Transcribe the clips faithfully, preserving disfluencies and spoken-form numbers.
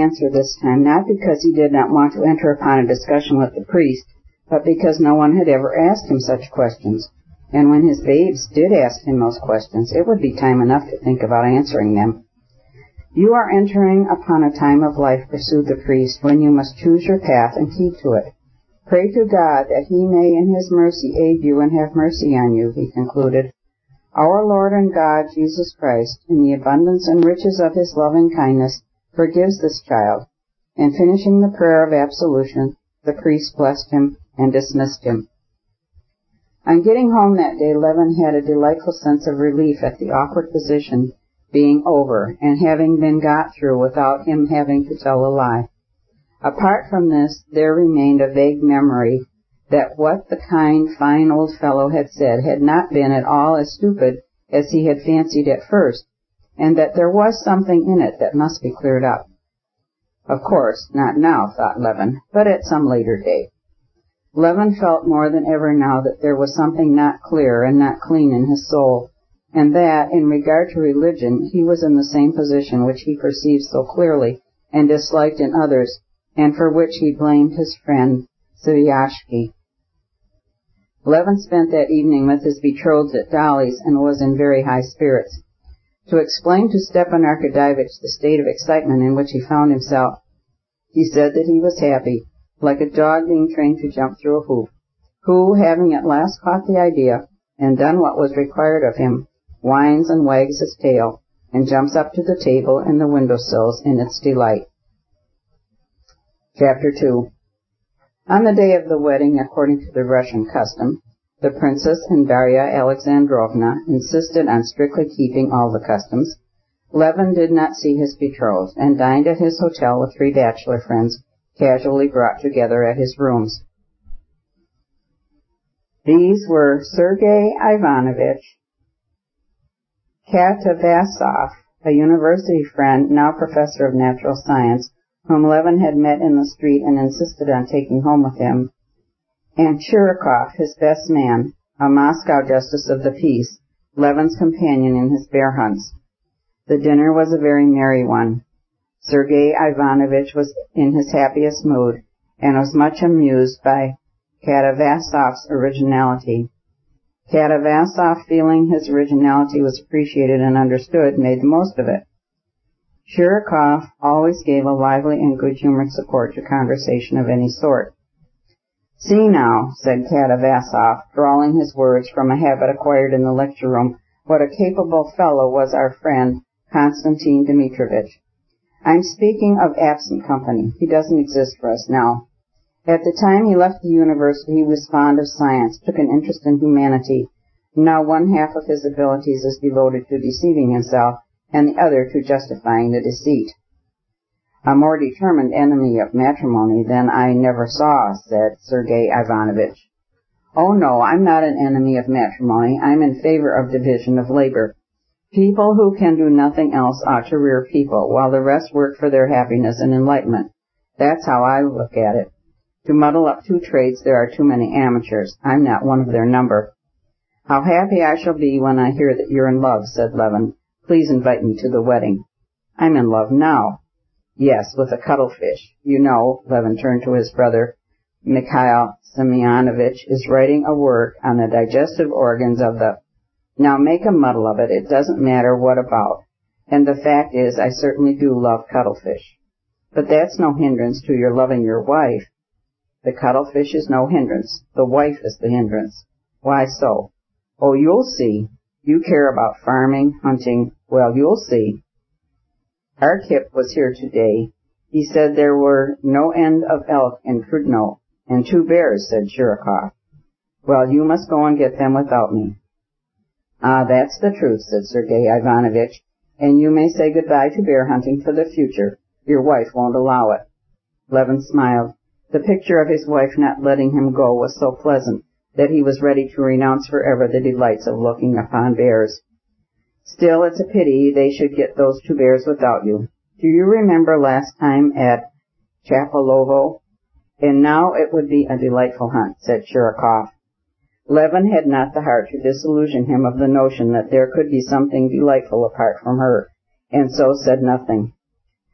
answer this time, not because he did not want to enter upon a discussion with the priest, but because no one had ever asked him such questions. And when his babes did ask him those questions, it would be time enough to think about answering them. You are entering upon a time of life, pursued the priest, when you must choose your path and keep to it. Pray to God that he may in his mercy aid you and have mercy on you, he concluded. Our Lord and God, Jesus Christ, in the abundance and riches of his loving kindness, forgives this child. And finishing the prayer of absolution, the priest blessed him and dismissed him. On getting home that day, Levin had a delightful sense of relief at the awkward position being over and having been got through without him having to tell a lie. Apart from this, there remained a vague memory that what the kind, fine old fellow had said had not been at all as stupid as he had fancied at first, and that there was something in it that must be cleared up. Of course, not now, thought Levin, but at some later day. Levin felt more than ever now that there was something not clear and not clean in his soul, and that, in regard to religion, he was in the same position which he perceived so clearly and disliked in others, and for which he blamed his friend Sviashki. Levin spent that evening with his betrothed at Dolly's and was in very high spirits. To explain to Stepan Arkadyevitch the state of excitement in which he found himself, he said that he was happy, like a dog being trained to jump through a hoop, who, having at last caught the idea and done what was required of him, whines and wags his tail and jumps up to the table and the window-sills in its delight. Chapter two. On the day of the wedding, according to the Russian custom, the princess and Darya Alexandrovna insisted on strictly keeping all the customs. Levin did not see his betrothed, and dined at his hotel with three bachelor friends, casually brought together at his rooms. These were Sergei Ivanovich Katavasov, a university friend, now professor of natural science, whom Levin had met in the street and insisted on taking home with him, and Chirikov, his best man, a Moscow justice of the peace, Levin's companion in his bear hunts. The dinner was a very merry one. Sergei Ivanovich was in his happiest mood, and was much amused by Katavasov's originality. Katavasov, feeling his originality was appreciated and understood, made the most of it. Chirikov always gave a lively and good-humored support to conversation of any sort. See now, said Katavasov, drawling his words from a habit acquired in the lecture room, what a capable fellow was our friend Konstantin Dmitrovitch. I'm speaking of absent company. He doesn't exist for us now. At the time he left the university, he was fond of science, took an interest in humanity. Now one half of his abilities is devoted to deceiving himself, and the other to justifying the deceit. A more determined enemy of matrimony than I never saw, said Sergei Ivanovich. Oh no, I'm not an enemy of matrimony. I'm in favor of division of labor. People who can do nothing else ought to rear people, while the rest work for their happiness and enlightenment. That's how I look at it. To muddle up two trades, there are too many amateurs. I'm not one of their number. How happy I shall be when I hear that you're in love, said Levin. Please invite me to the wedding. I'm in love now. Yes, with a cuttlefish. You know, Levin turned to his brother, Mikhail Semyonovich is writing a work on the digestive organs of the... Now make a muddle of it. It doesn't matter what about. And the fact is, I certainly do love cuttlefish. But that's no hindrance to your loving your wife. The cuttlefish is no hindrance. The wife is the hindrance. Why so? Oh, you'll see. You care about farming, hunting. Well, you'll see. Arkip was here today. He said there were no end of elk in Prudno, and two bears, said Chirikov. Well, you must go and get them without me. Ah, that's the truth, said Sergei Ivanovich, and you may say goodbye to bear hunting for the future. Your wife won't allow it. Levin smiled. The picture of his wife not letting him go was so pleasant that he was ready to renounce forever the delights of looking upon bears. Still, it's a pity they should get those two bears without you. Do you remember last time at Chapalovo? And now it would be a delightful hunt, said Chirikov. Levin had not the heart to disillusion him of the notion that there could be something delightful apart from her, and so said nothing.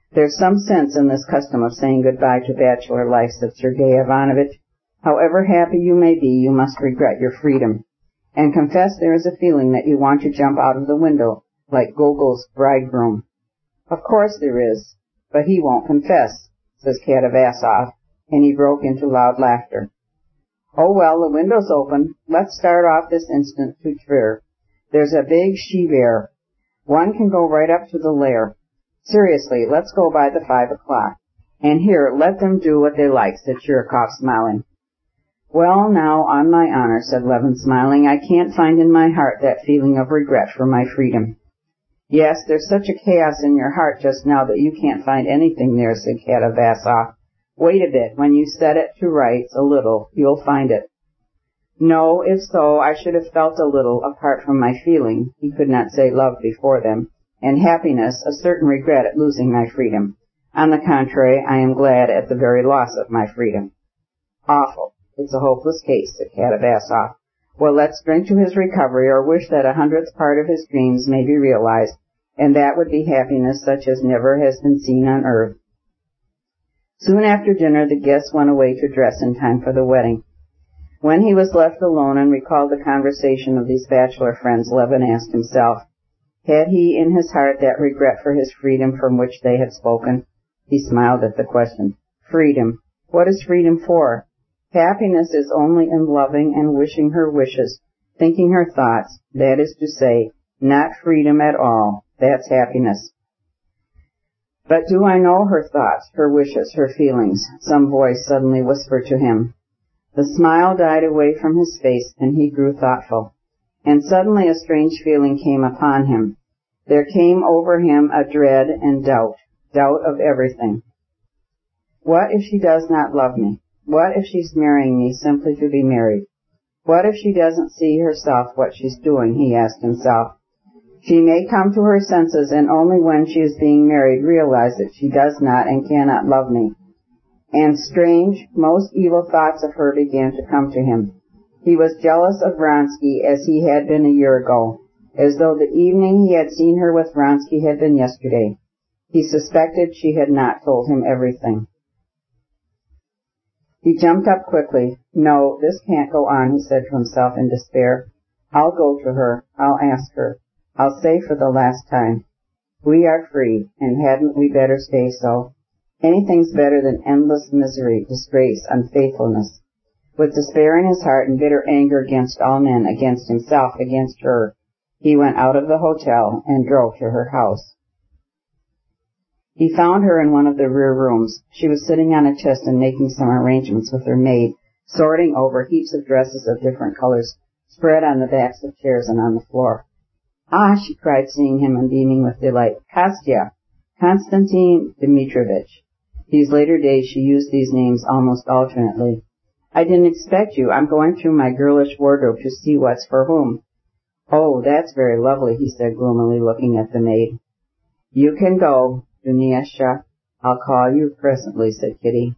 There's some sense in this custom of saying goodbye to bachelor life, said Sergei Ivanovich. However happy you may be, you must regret your freedom, and confess there is a feeling that you want to jump out of the window, like Gogol's bridegroom. Of course there is, but he won't confess, says Katavasov, and he broke into loud laughter. Oh well, the window's open. Let's start off this instant to Tver. There's a big she-bear. One can go right up to the lair. Seriously, let's go by the five o'clock. And here, let them do what they like, said Chirikov, smiling. Well, now, on my honor, said Levin, smiling, I can't find in my heart that feeling of regret for my freedom. Yes, there's such a chaos in your heart just now that you can't find anything there, said Katavasov. Wait a bit. When you set it to rights a little, you'll find it. No, if so, I should have felt a little, apart from my feeling, he could not say love before them, and happiness, a certain regret at losing my freedom. On the contrary, I am glad at the very loss of my freedom. Awful. It's a hopeless case, said Katavasov. Well, let's drink to his recovery, or wish that a hundredth part of his dreams may be realized, and that would be happiness such as never has been seen on earth. Soon after dinner, the guests went away to dress in time for the wedding. When he was left alone and recalled the conversation of these bachelor friends, Levin asked himself, had he in his heart that regret for his freedom from which they had spoken? He smiled at the question. Freedom. What is freedom for? Happiness is only in loving and wishing her wishes, thinking her thoughts, that is to say, not freedom at all. That's happiness. But do I know her thoughts, her wishes, her feelings? Some voice suddenly whispered to him. The smile died away from his face, and he grew thoughtful. And suddenly a strange feeling came upon him. There came over him a dread and doubt, doubt of everything. What if she does not love me? What if she's marrying me simply to be married? What if she doesn't see herself what she's doing, he asked himself. She may come to her senses and only when she is being married realize that she does not and cannot love me. And strange, most evil thoughts of her began to come to him. He was jealous of Vronsky as he had been a year ago, as though the evening he had seen her with Vronsky had been yesterday. He suspected she had not told him everything. He jumped up quickly. No, this can't go on, he said to himself in despair. I'll go to her. I'll ask her. I'll say for the last time, we are free, and hadn't we better stay so? Anything's better than endless misery, disgrace, unfaithfulness. With despair in his heart and bitter anger against all men, against himself, against her, he went out of the hotel and drove to her house. He found her in one of the rear rooms. She was sitting on a chest and making some arrangements with her maid, sorting over heaps of dresses of different colors, spread on the backs of chairs and on the floor. Ah, she cried, seeing him and beaming with delight. Kostya! Konstantin Dmitrovitch. These later days she used these names almost alternately. I didn't expect you. I'm going through my girlish wardrobe to see what's for whom. Oh, that's very lovely, he said gloomily, looking at the maid. You can go, Dunyasha. I'll call you presently, said Kitty.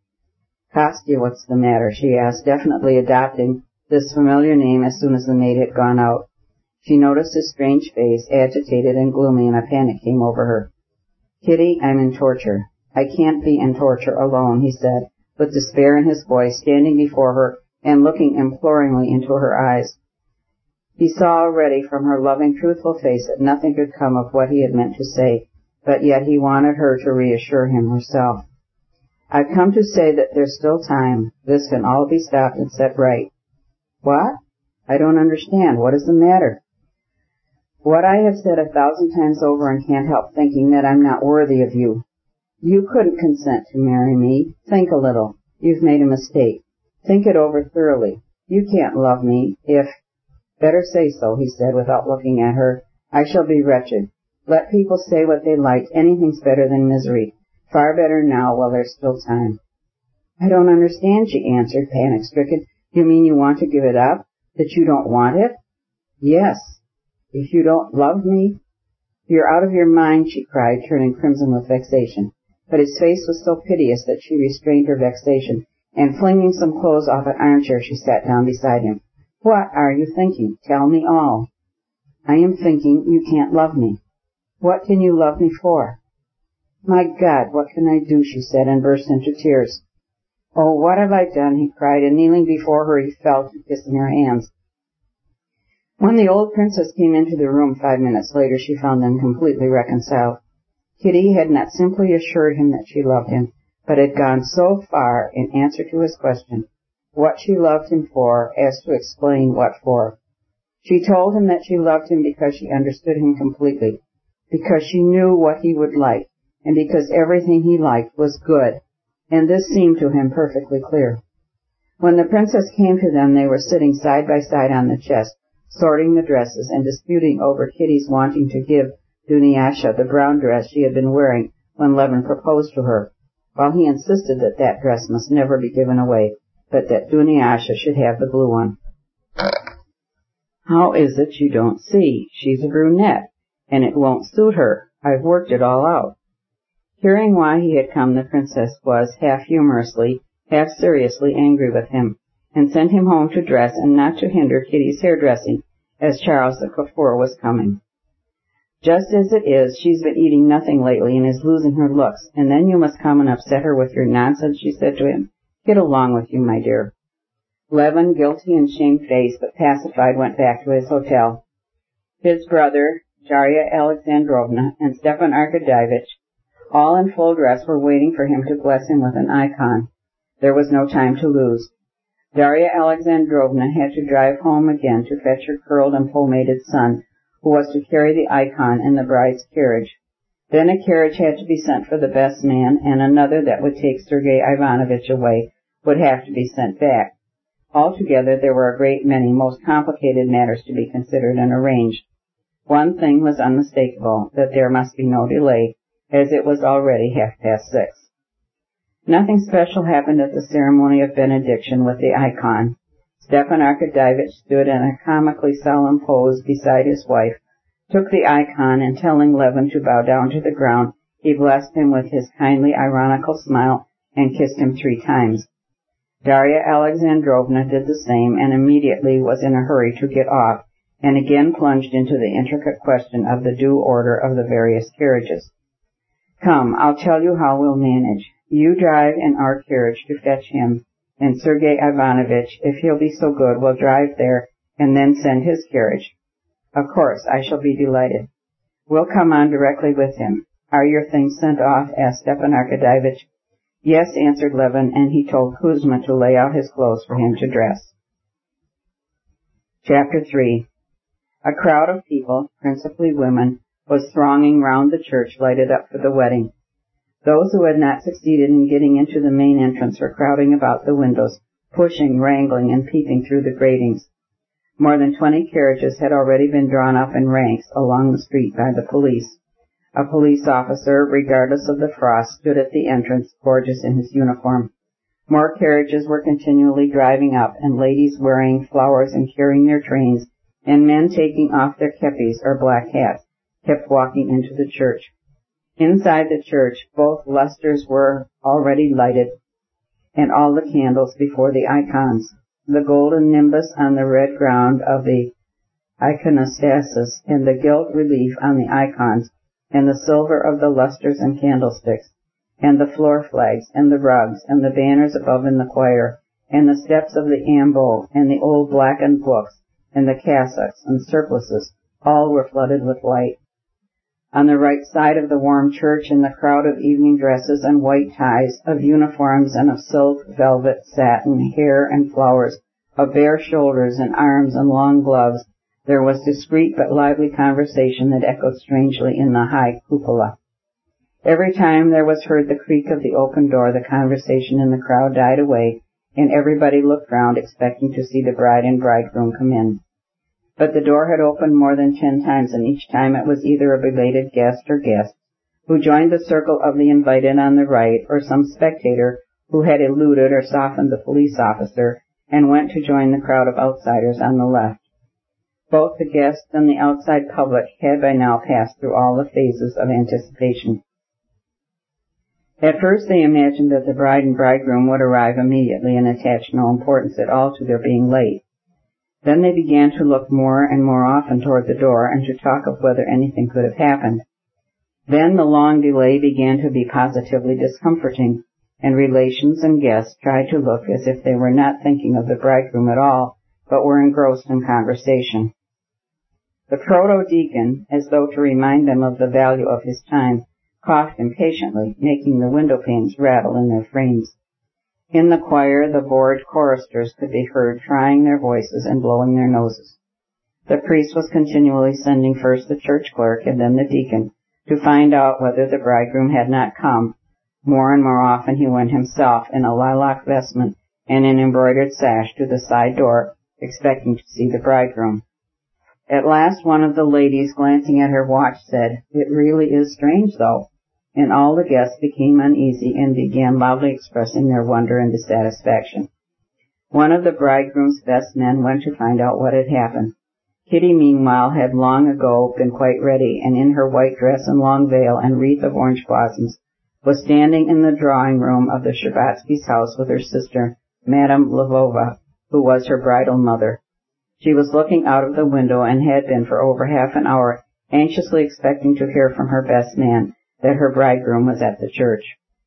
Kostya, what's the matter? She asked, definitely adopting this familiar name as soon as the maid had gone out. She noticed his strange face, agitated and gloomy, and a panic came over her. Kitty, I'm in torture. I can't be in torture alone, he said, with despair in his voice, standing before her and looking imploringly into her eyes. He saw already from her loving, truthful face that nothing could come of what he had meant to say, but yet he wanted her to reassure him herself. I've come to say that there's still time. This can all be stopped and set right. What? I don't understand. What is the matter? What I have said a thousand times over and can't help thinking that I'm not worthy of you. You couldn't consent to marry me. Think a little. You've made a mistake. Think it over thoroughly. You can't love me if... Better say so, he said, without looking at her. I shall be wretched. Let people say what they like. Anything's better than misery. Far better now while there's still time. I don't understand, she answered, panic-stricken. You mean you want to give it up? That you don't want it? Yes. If you don't love me? You're out of your mind, she cried, turning crimson with vexation. But his face was so piteous that she restrained her vexation, and flinging some clothes off an armchair, she sat down beside him. What are you thinking? Tell me all. I am thinking you can't love me. What can you love me for? "My God, what can I do?" she said, and burst into tears. "Oh, what have I done?" he cried, and kneeling before her, he fell to kissing her hands. When the old princess came into the room five minutes later, she found them completely reconciled. Kitty had not simply assured him that she loved him, but had gone so far in answer to his question, what she loved him for, as to explain what for. She told him that she loved him because she understood him completely, because she knew what he would like, and because everything he liked was good, and this seemed to him perfectly clear. When the princess came to them, they were sitting side by side on the chest, sorting the dresses and disputing over Kitty's wanting to give Dunyasha the brown dress she had been wearing when Levin proposed to her, while he insisted that that dress must never be given away, but that Dunyasha should have the blue one. "How is it you don't see? She's a brunette, and it won't suit her. I've worked it all out." Hearing why he had come, the princess was, half humorously, half seriously angry with him, and sent him home to dress and not to hinder Kitty's hairdressing, as Charles the coiffeur was coming. "Just as it is, she's been eating nothing lately and is losing her looks, and then you must come and upset her with your nonsense," she said to him. "Get along with you, my dear." Levin, guilty and shamefaced but pacified, went back to his hotel. His brother, Darya Alexandrovna, and Stepan Arkadyevitch, all in full dress, were waiting for him to bless him with an icon. There was no time to lose. Darya Alexandrovna had to drive home again to fetch her curled and pomaded son, who was to carry the icon in the bride's carriage. Then a carriage had to be sent for the best man, and another that would take Sergei Ivanovitch away would have to be sent back. Altogether, there were a great many most complicated matters to be considered and arranged. One thing was unmistakable, that there must be no delay, as it was already half past six. Nothing special happened at the ceremony of benediction with the icon. Stepan Arkadyevitch stood in a comically solemn pose beside his wife, took the icon, and telling Levin to bow down to the ground, he blessed him with his kindly, ironical smile and kissed him three times. Darya Alexandrovna did the same, and immediately was in a hurry to get off, and again plunged into the intricate question of the due order of the various carriages. "Come, I'll tell you how we'll manage. You drive in our carriage to fetch him, and Sergei Ivanovitch, if he'll be so good, will drive there and then send his carriage. Of course, I shall be delighted. We'll come on directly with him. Are your things sent off?" asked Stepan Arkadyevitch. "Yes," answered Levin, and he told Kuzma to lay out his clothes for him to dress. Chapter three. A crowd of people, principally women, was thronging round the church lighted up for the wedding. Those who had not succeeded in getting into the main entrance were crowding about the windows, pushing, wrangling, and peeping through the gratings. More than twenty carriages had already been drawn up in ranks along the street by the police. A police officer, regardless of the frost, stood at the entrance, gorgeous in his uniform. More carriages were continually driving up, and ladies wearing flowers and carrying their trains, and men taking off their kepis or black hats, kept walking into the church. Inside the church, both lustres were already lighted, and all the candles before the icons. The golden nimbus on the red ground of the iconostasis, and the gilt relief on the icons, and the silver of the lustres and candlesticks, and the floor flags, and the rugs, and the banners above in the choir, and the steps of the ambo, and the old blackened books, and the cassocks and surplices, all were flooded with light. On the right side of the warm church, in the crowd of evening dresses and white ties, of uniforms and of silk, velvet, satin, hair and flowers, of bare shoulders and arms and long gloves, there was discreet but lively conversation that echoed strangely in the high cupola. Every time there was heard the creak of the open door, the conversation in the crowd died away, and everybody looked round expecting to see the bride and bridegroom come in. But the door had opened more than ten times, and each time it was either a belated guest or guests who joined the circle of the invited on the right, or some spectator who had eluded or softened the police officer and went to join the crowd of outsiders on the left. Both the guests and the outside public had by now passed through all the phases of anticipation. At first they imagined that the bride and bridegroom would arrive immediately and attach no importance at all to their being late. Then they began to look more and more often toward the door and to talk of whether anything could have happened. Then the long delay began to be positively discomforting, and relations and guests tried to look as if they were not thinking of the bridegroom at all, but were engrossed in conversation. The proto-deacon, as though to remind them of the value of his time, coughed impatiently, making the window panes rattle in their frames. In the choir, the bored choristers could be heard trying their voices and blowing their noses. The priest was continually sending first the church clerk and then the deacon to find out whether the bridegroom had not come. More and more often he went himself in a lilac vestment and an embroidered sash to the side door, expecting to see the bridegroom. At last one of the ladies, glancing at her watch, said, "It really is strange, though," and all the guests became uneasy and began loudly expressing their wonder and dissatisfaction. One of the bridegroom's best men went to find out what had happened. Kitty, meanwhile, had long ago been quite ready, and in her white dress and long veil and wreath of orange blossoms, was standing in the drawing-room of the Sherbatsky's house with her sister, Madame Lvova, who was her bridal mother. She was looking out of the window and had been for over half an hour anxiously expecting to hear from her best man that her bridegroom was at the church.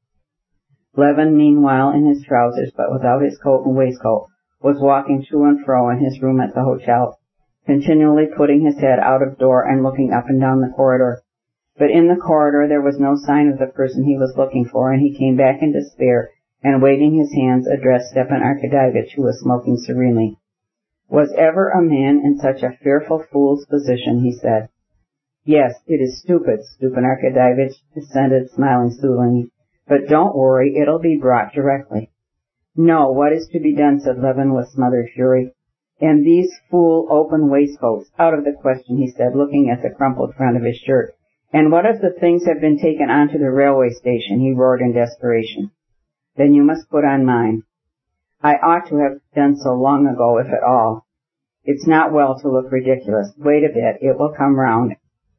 Levin, meanwhile, in his trousers but without his coat and waistcoat, was walking to and fro in his room at the hotel, continually putting his head out of door and looking up and down the corridor. But in the corridor there was no sign of the person he was looking for, and he came back in despair and, waving his hands, addressed Stepan Arkadyevitch, who was smoking serenely. "Was ever a man in such a fearful fool's position?" he said. "Yes, it is stupid," Stepan Arkadyevitch assented, smiling soothingly. "But don't worry, it'll be brought directly." "No, what is to be done?" said Levin with smothered fury. "And these fool open waistcoats, out of the question," he said, looking at the crumpled front of his shirt. "And what if the things have been taken on to the railway station?" he roared in desperation. "Then you must put on mine." "I ought to have done so long ago, if at all." "It's not well to look ridiculous. Wait a bit, it will come round."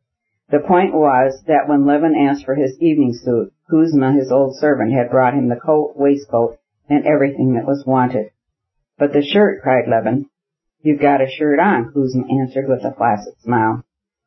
The point was that when Levin asked for his evening suit, Kuzma, his old servant, had brought him the coat, waistcoat, and everything that was wanted. "But the shirt," cried Levin. "You've got a shirt on," Kuzma answered with a placid smile.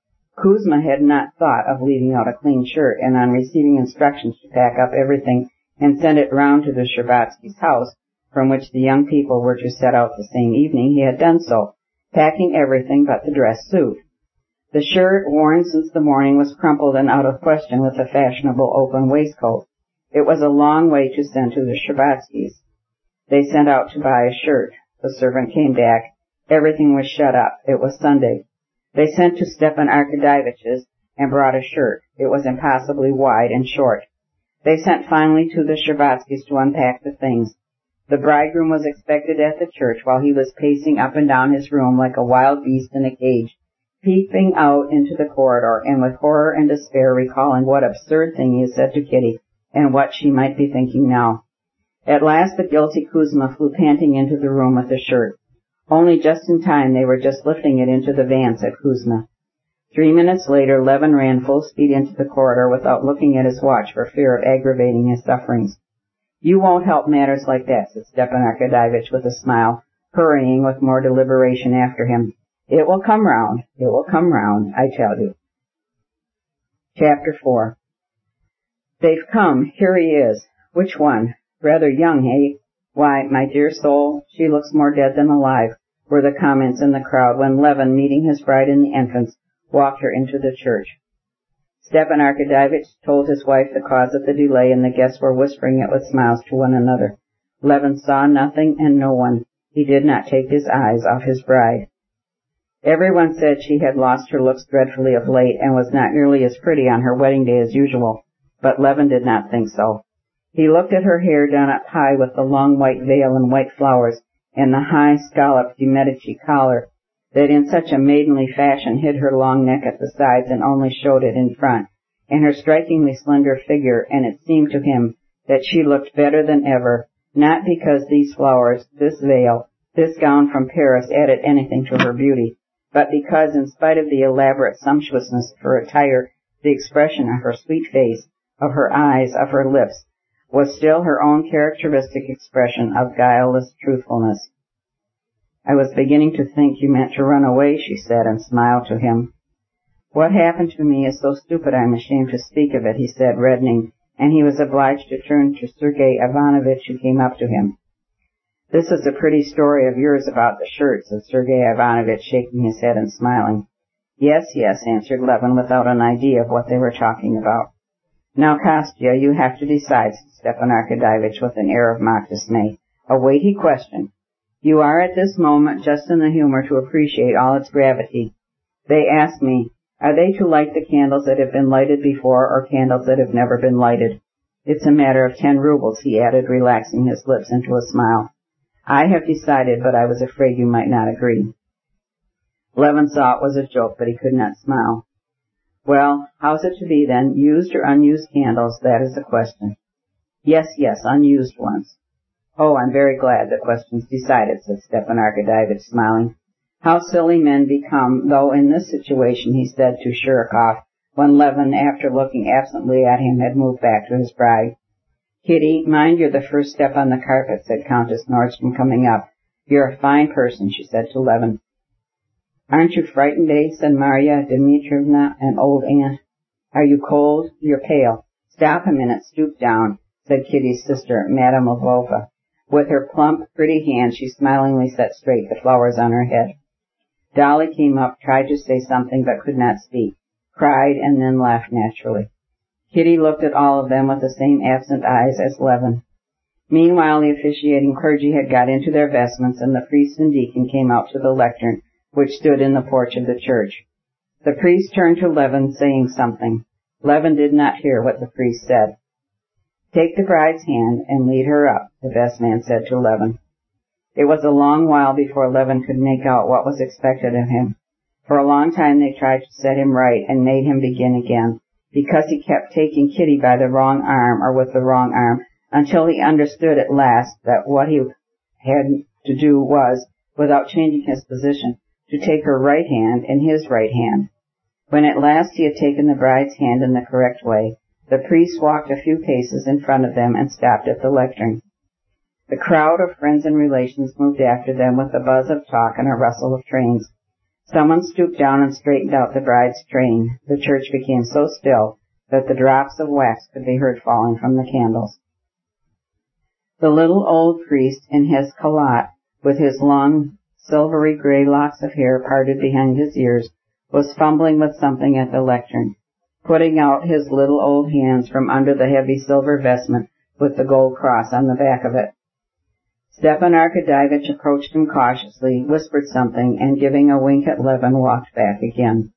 Kuzma had not thought of leaving out a clean shirt, and on receiving instructions to pack up everything and send it round to the Sherbatsky's house, from which the young people were to set out the same evening, he had done so, packing everything but the dress suit. The shirt, worn since the morning, was crumpled and out of question with the fashionable open waistcoat. It was a long way to send to the Sherbatskys. They sent out to buy a shirt. The servant came back. Everything was shut up. It was Sunday. They sent to Stepan Arkadyevitch's and brought a shirt. It was impossibly wide and short. They sent finally to the Sherbatskys to unpack the things. The bridegroom was expected at the church while he was pacing up and down his room like a wild beast in a cage, peeping out into the corridor, and with horror and despair recalling what absurd thing he had said to Kitty and what she might be thinking now. At last the guilty Kuzma flew panting into the room with the shirt. Only just in time. They were just lifting it into the van, said Kuzma. Three minutes later, Levin ran full speed into the corridor without looking at his watch for fear of aggravating his sufferings. "You won't help matters like that," said Stepan Arkadyevitch with a smile, hurrying with more deliberation after him. "It will come round. It will come round, I tell you." Chapter four. "They've come. Here he is. Which one? Rather young, eh? Why, my dear soul, she looks more dead than alive," were the comments in the crowd when Levin, meeting his bride in the entrance, walked her into the church. Stepan Arkadyevitch told his wife the cause of the delay, and the guests were whispering it with smiles to one another. Levin saw nothing and no one. He did not take his eyes off his bride. Everyone said she had lost her looks dreadfully of late and was not nearly as pretty on her wedding day as usual, but Levin did not think so. He looked at her hair done up high with the long white veil and white flowers, and the high scalloped de Medici collar that in such a maidenly fashion hid her long neck at the sides and only showed it in front, and her strikingly slender figure, and it seemed to him that she looked better than ever, not because these flowers, this veil, this gown from Paris added anything to her beauty, but because, in spite of the elaborate sumptuousness of her attire, the expression of her sweet face, of her eyes, of her lips, was still her own characteristic expression of guileless truthfulness. "I was beginning to think you meant to run away," she said, and smiled to him. What happened to me is so stupid I'm ashamed to speak of it, he said, reddening, and he was obliged to turn to Sergei Ivanovitch, who came up to him. This is a pretty story of yours about the shirt, said Sergei Ivanovitch, shaking his head and smiling. Yes, yes, answered Levin, without an idea of what they were talking about. Now, Kostya, you have to decide, said Stepan Arkadyevitch with an air of mock dismay. A weighty question. You are at this moment just in the humor to appreciate all its gravity. They ask me, are they to light the candles that have been lighted before or candles that have never been lighted? It's a matter of ten rubles, he added, relaxing his lips into a smile. I have decided, but I was afraid you might not agree. Levin saw it was a joke, but he could not smile. Well, how's it to be then? Used or unused candles, that is the question. Yes, yes, unused ones. Oh, I'm very glad the question's decided, said Stepan Arkadyevitch, smiling. How silly men become, though in this situation, he said to Shirokov, when Levin, after looking absently at him, had moved back to his bride. Kitty, mind you're the first step on the carpet, said Countess Nordstrom, coming up. You're a fine person, she said to Levin. Aren't you frightened, eh? Said Marya Dmitrievna, an old aunt. Are you cold? You're pale. Stop a minute, stoop down, said Kitty's sister, Madame Lvova. With her plump, pretty hand, she smilingly set straight the flowers on her head. Dolly came up, tried to say something, but could not speak, cried, and then laughed naturally. Kitty looked at all of them with the same absent eyes as Levin. Meanwhile, the officiating clergy had got into their vestments, and the priest and deacon came out to the lectern, which stood in the porch of the church. The priest turned to Levin, saying something. Levin did not hear what the priest said. Take the bride's hand and lead her up, the vestman said to Levin. It was a long while before Levin could make out what was expected of him. For a long time they tried to set him right and made him begin again, because he kept taking Kitty by the wrong arm or with the wrong arm, until he understood at last that what he had to do was, without changing his position, to take her right hand in his right hand. When at last he had taken the bride's hand in the correct way, the priest walked a few paces in front of them and stopped at the lectern. The crowd of friends and relations moved after them with a buzz of talk and a rustle of trains. Someone stooped down and straightened out the bride's train. The church became so still that the drops of wax could be heard falling from the candles. The little old priest in his khalat, with his long, silvery gray locks of hair parted behind his ears, was fumbling with something at the lectern, putting out his little old hands from under the heavy silver vestment with the gold cross on the back of it. Stepan Arkadyevitch approached him cautiously, whispered something, and giving a wink at Levin, walked back again.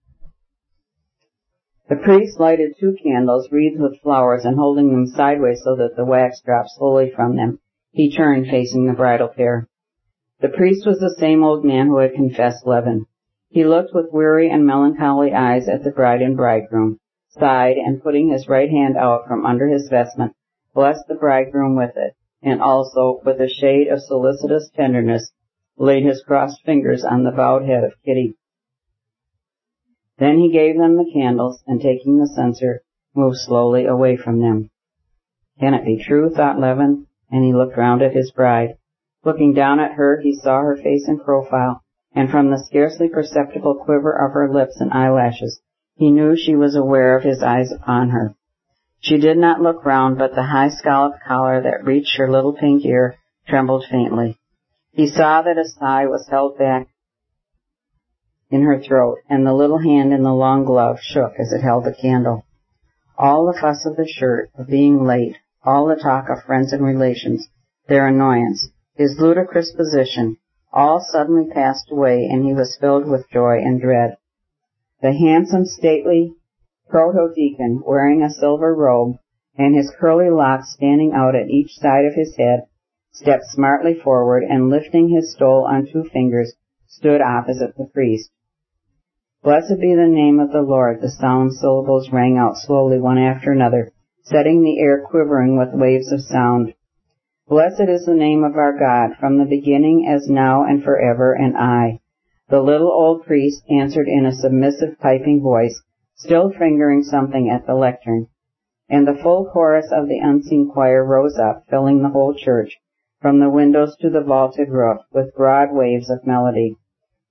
The priest lighted two candles, wreathed with flowers, and holding them sideways so that the wax dropped slowly from them, he turned facing the bridal pair. The priest was the same old man who had confessed Levin. He looked with weary and melancholy eyes at the bride and bridegroom, sighed, and putting his right hand out from under his vestment, blessed the bridegroom with it, and also, with a shade of solicitous tenderness, laid his crossed fingers on the bowed head of Kitty. Then he gave them the candles, and taking the censer, moved slowly away from them. Can it be true, thought Levin, and he looked round at his bride. Looking down at her, he saw her face in profile, and from the scarcely perceptible quiver of her lips and eyelashes, he knew she was aware of his eyes upon her. She did not look round, but the high scalloped collar that reached her little pink ear trembled faintly. He saw that a sigh was held back in her throat, and the little hand in the long glove shook as it held the candle. All the fuss of the shirt, of being late, all the talk of friends and relations, their annoyance, his ludicrous position, all suddenly passed away, and he was filled with joy and dread. The handsome, stately proto-deacon, wearing a silver robe, and his curly locks standing out at each side of his head, stepped smartly forward, and lifting his stole on two fingers, stood opposite the priest. Blessed be the name of the Lord, the solemn syllables rang out slowly one after another, setting the air quivering with waves of sound. Blessed is the name of our God, from the beginning as now and forever, and I, the little old priest, answered in a submissive piping voice, still fingering something at the lectern, and the full chorus of the unseen choir rose up, filling the whole church, from the windows to the vaulted roof, with broad waves of melody.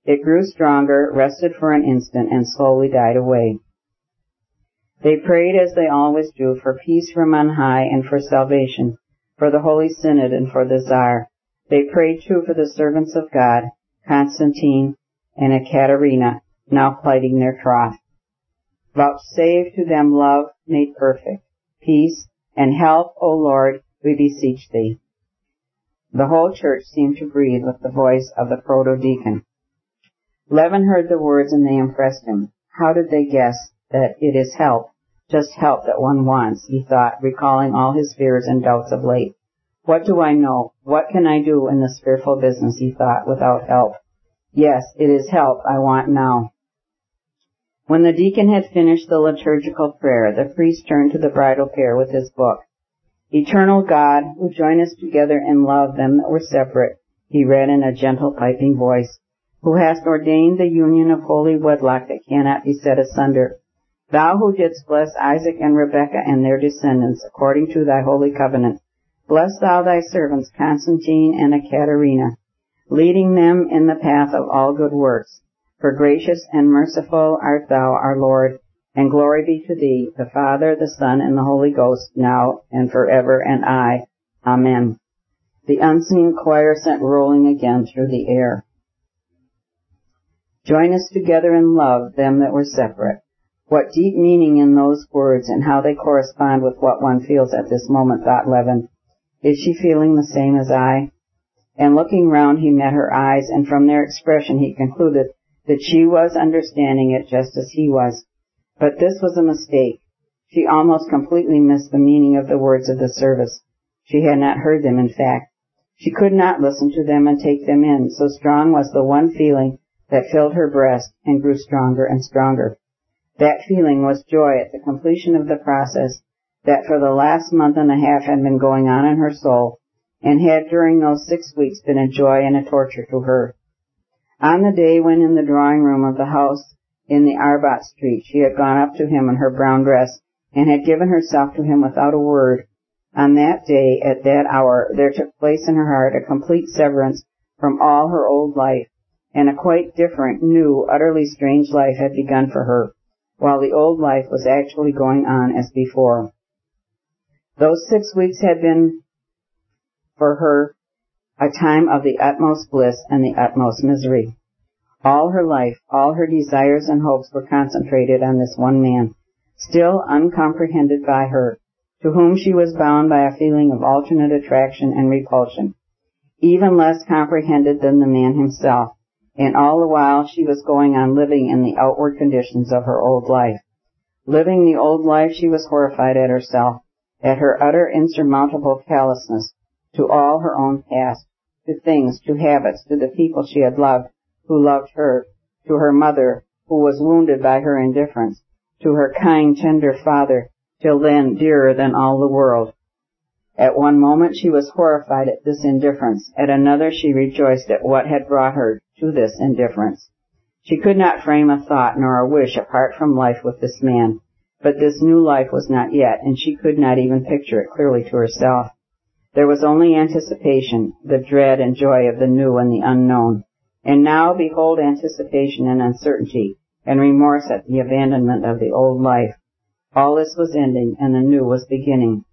It grew stronger, rested for an instant, and slowly died away. They prayed, as they always do, for peace from on high and for salvation, for the Holy Synod and for the Tsar. They prayed, too, for the servants of God, Constantine and Ekaterina, now plighting their troth. Vouchsafe to them love made perfect, peace, and health, O Lord, we beseech thee. The whole church seemed to breathe with the voice of the proto-deacon. Levin heard the words and they impressed him. How did they guess that it is help, just help that one wants, he thought, recalling all his fears and doubts of late. What do I know? What can I do in this fearful business, he thought, without help? Yes, it is help I want now. When the deacon had finished the liturgical prayer, the priest turned to the bridal pair with his book. Eternal God, who joinest together in love them that were separate, he read in a gentle piping voice, who hast ordained the union of holy wedlock that cannot be set asunder. Thou who didst bless Isaac and Rebekah and their descendants according to thy holy covenant, bless thou thy servants Constantine and Ekaterina, leading them in the path of all good works. For gracious and merciful art thou, our Lord, and glory be to thee, the Father, the Son, and the Holy Ghost, now and forever and aye. Amen. The unseen choir sent rolling again through the air. Join us together in love, them that were separate. What deep meaning in those words, and how they correspond with what one feels at this moment, thought Levin. Is she feeling the same as I? And looking round, he met her eyes, and from their expression he concluded that she was understanding it just as he was. But this was a mistake. She almost completely missed the meaning of the words of the service. She had not heard them, in fact. She could not listen to them and take them in, so strong was the one feeling that filled her breast and grew stronger and stronger. That feeling was joy at the completion of the process that for the last month and a half had been going on in her soul, and had during those six weeks been a joy and a torture to her. On the day when in the drawing room of the house in the Arbat Street she had gone up to him in her brown dress and had given herself to him without a word, on that day, at that hour, there took place in her heart a complete severance from all her old life, and a quite different, new, utterly strange life had begun for her, while the old life was actually going on as before. Those six weeks had been for her a time of the utmost bliss and the utmost misery. All her life, all her desires and hopes were concentrated on this one man, still uncomprehended by her, to whom she was bound by a feeling of alternate attraction and repulsion, even less comprehended than the man himself, and all the while she was going on living in the outward conditions of her old life. Living the old life, she was horrified at herself, at her utter insurmountable callousness to all her own past, to things, to habits, to the people she had loved, who loved her, to her mother, who was wounded by her indifference, to her kind, tender father, till then dearer than all the world. At one moment she was horrified at this indifference, at another she rejoiced at what had brought her to this indifference. She could not frame a thought nor a wish apart from life with this man, but this new life was not yet, and she could not even picture it clearly to herself. There was only anticipation, the dread and joy of the new and the unknown. And now behold anticipation and uncertainty, and remorse at the abandonment of the old life. All this was ending, and the new was beginning.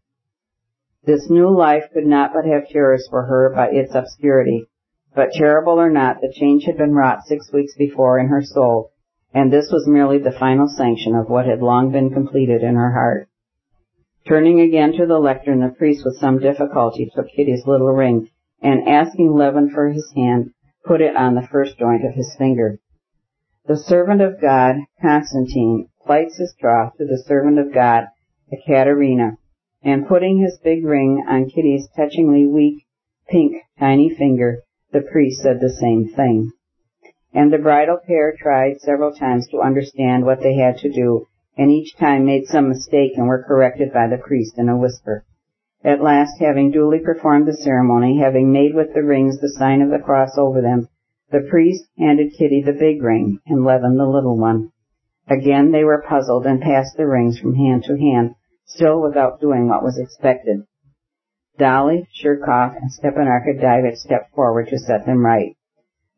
This new life could not but have terrors for her by its obscurity, but terrible or not, the change had been wrought six weeks before in her soul, and this was merely the final sanction of what had long been completed in her heart. Turning again to the lectern, the priest with some difficulty took Kitty's little ring, and asking Levin for his hand, put it on the first joint of his finger. The servant of God, Constantine, plights his troth to the servant of God, Ekaterina, and putting his big ring on Kitty's touchingly weak, pink, tiny finger, the priest said the same thing. And the bridal pair tried several times to understand what they had to do, and each time made some mistake and were corrected by the priest in a whisper. At last, having duly performed the ceremony, having made with the rings the sign of the cross over them, the priest handed Kitty the big ring, and Levin the little one. Again they were puzzled, and passed the rings from hand to hand, still without doing what was expected. Dolly, Shirkoff, and Stepan Arkadyevitch stepped forward to set them right.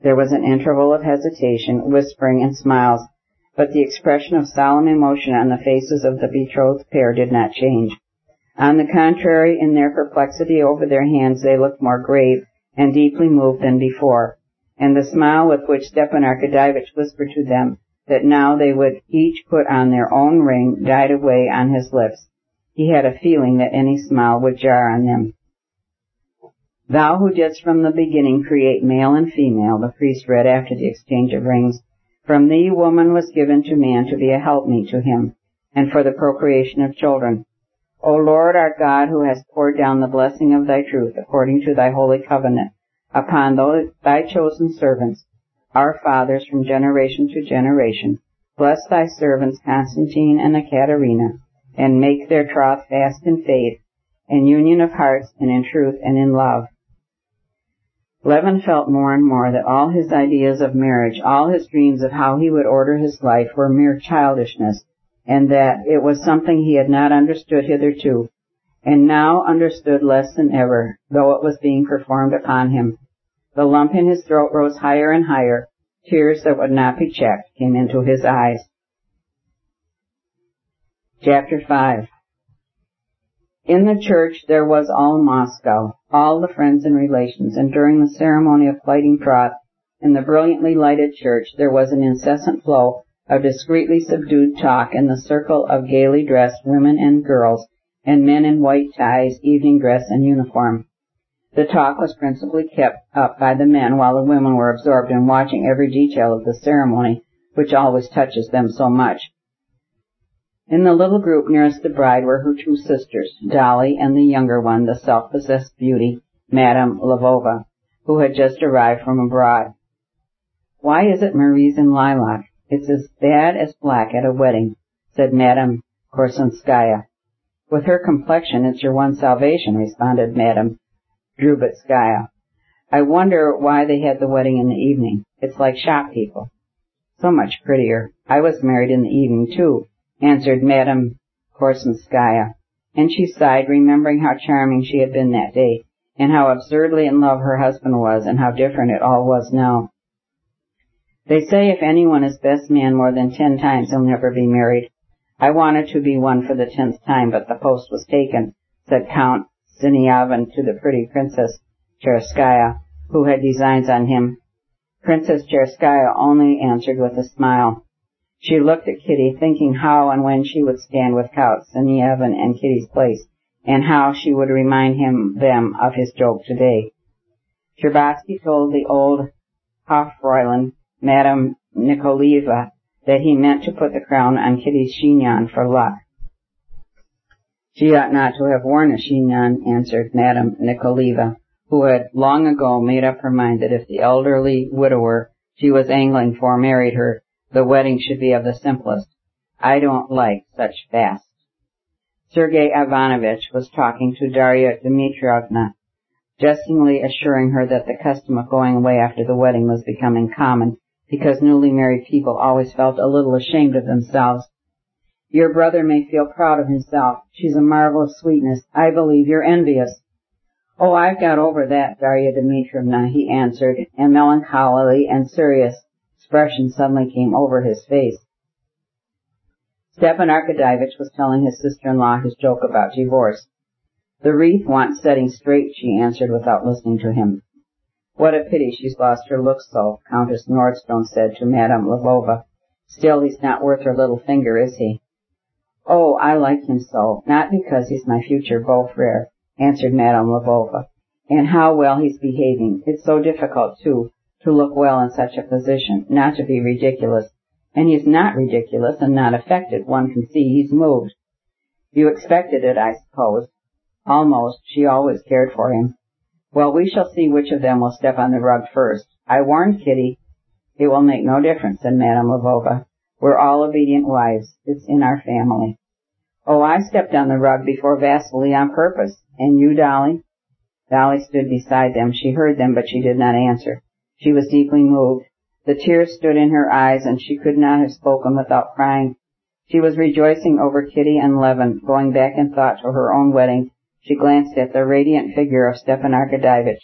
There was an interval of hesitation, whispering, and smiles, but the expression of solemn emotion on the faces of the betrothed pair did not change. On the contrary, in their perplexity over their hands, they looked more grave and deeply moved than before, and the smile with which Stepan Arkadyevitch whispered to them that now they would each put on their own ring died away on his lips. He had a feeling that any smile would jar on them. Thou who didst from the beginning create male and female, the priest read after the exchange of rings, from thee woman was given to man to be a helpmeet to him, and for the procreation of children. O Lord our God, who hast poured down the blessing of thy truth according to thy holy covenant upon thy chosen servants, our fathers from generation to generation, bless thy servants Constantine and Ekaterina, and make their troth fast in faith, and union of hearts, and in truth and in love. Levin felt more and more that all his ideas of marriage, all his dreams of how he would order his life were mere childishness, and that it was something he had not understood hitherto, and now understood less than ever, though it was being performed upon him. The lump in his throat rose higher and higher. Tears that would not be checked came into his eyes. Chapter five. In the church there was all Moscow, all the friends and relations, and during the ceremony of plighting troth, in the brilliantly lighted church, there was an incessant flow of discreetly subdued talk in the circle of gaily dressed women and girls, and men in white ties, evening dress, and uniform. The talk was principally kept up by the men, while the women were absorbed in watching every detail of the ceremony, which always touches them so much. In the little group nearest the bride were her two sisters, Dolly and the younger one, the self-possessed beauty, Madame Lvova, who had just arrived from abroad. "Why is it Marie's in lilac? It's as bad as black at a wedding," said Madame Korsunskaya. "With her complexion, it's your one salvation," responded Madame Drubetskaya. "I wonder why they had the wedding in the evening. It's like shop people." "So much prettier. I was married in the evening, too," answered Madame Korsunskaya, and she sighed, remembering how charming she had been that day, and how absurdly in love her husband was, and how different it all was now. "They say if anyone is best man more than ten times, he'll never be married. I wanted to be one for the tenth time, but the post was taken," said Count Sinyavin to the pretty Princess Tverskaya, who had designs on him. Princess Tverskaya only answered with a smile. She looked at Kitty, thinking how and when she would stand with Count Sinyavin in Kitty's place, and how she would remind him them of his joke today. Shtcherbatsky told the old Hofräulein, Madame Nikolaeva, that he meant to put the crown on Kitty's chignon for luck. "She ought not to have worn a chignon," answered Madame Nikolaeva, who had long ago made up her mind that if the elderly widower she was angling for married her, the wedding should be of the simplest. "I don't like such fast." Sergei Ivanovitch was talking to Darya Dmitrievna, jestingly assuring her that the custom of going away after the wedding was becoming common, because newly married people always felt a little ashamed of themselves. "Your brother may feel proud of himself. She's a marvel of sweetness. I believe you're envious." "Oh, I've got over that, Darya Dmitrievna," he answered, and melancholy and serious expression suddenly came over his face. Stepan Arkadyevitch was telling his sister-in-law his joke about divorce. "The wreath wants setting straight," she answered without listening to him. "What a pity she's lost her looks so," Countess Nordstrom said to Madame Lvova. "Still, he's not worth her little finger, is he?" "Oh, I like him so, not because he's my future beau-frere," answered Madame Lvova. "And how well he's behaving. It's so difficult, too, to look well in such a position, not to be ridiculous. And he's not ridiculous and not affected. One can see he's moved." "You expected it, I suppose." "Almost. She always cared for him." "Well, we shall see which of them will step on the rug first. I warned Kitty." "It will make no difference," said Madame Lvova. "We're all obedient wives. It's in our family." "Oh, I stepped on the rug before Vasily on purpose. And you, Dolly?" Dolly stood beside them. She heard them, but she did not answer. She was deeply moved. The tears stood in her eyes, and she could not have spoken without crying. She was rejoicing over Kitty and Levin. Going back in thought to her own wedding, she glanced at the radiant figure of Stepan Arkadyevitch.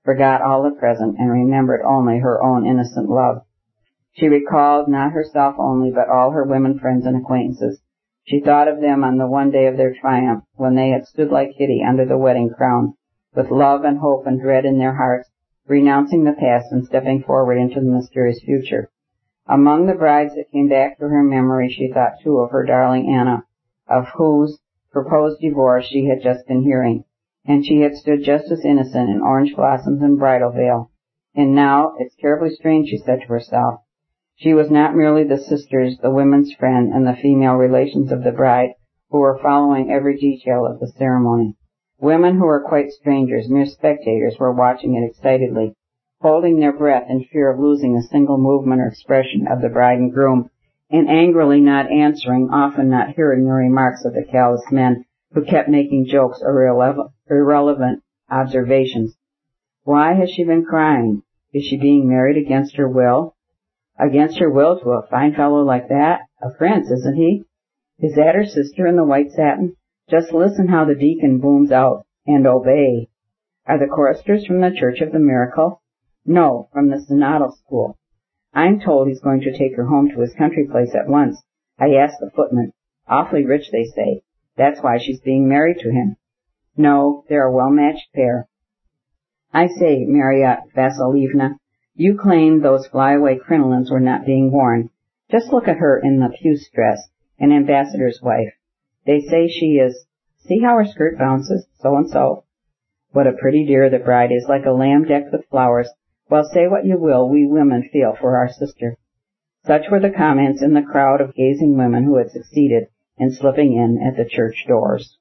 forgot all the present, and remembered only her own innocent love. She recalled not herself only, but all her women friends and acquaintances. She thought of them on the one day of their triumph, when they had stood like Kitty under the wedding crown, with love and hope and dread in their hearts, renouncing the past and stepping forward into the mysterious future. Among the brides that came back to her memory, she thought too of her darling Anna, of whose proposed divorce she had just been hearing, and she had stood just as innocent in orange blossoms and bridal veil. And now, it's terribly strange, she said to herself. She was not merely the sisters, the women's friend, and the female relations of the bride, who were following every detail of the ceremony. Women who were quite strangers, mere spectators, were watching it excitedly, holding their breath in fear of losing a single movement or expression of the bride and groom, and angrily not answering, often not hearing the remarks of the callous men who kept making jokes or irrele- irrelevant observations. Why has she been crying? Is she being married against her will? Against her will to a fine fellow like that? A prince, isn't he? Is that her sister in the white satin? Just listen how the deacon booms out, and obey. Are the choristers from the Church of the Miracle? No, from the Synodal School. I'm told he's going to take her home to his country place at once. I asked the footman. Awfully rich, they say. That's why she's being married to him. No, they're a well-matched pair. I say, Marya Vasilievna, you claimed those flyaway crinolines were not being worn. Just look at her in the puce dress, an ambassador's wife. They say she is, see how her skirt bounces, so-and-so. What a pretty dear the bride is, like a lamb decked with flowers. Well, say what you will, we women feel for our sister. Such were the comments in the crowd of gazing women who had succeeded in slipping in at the church doors.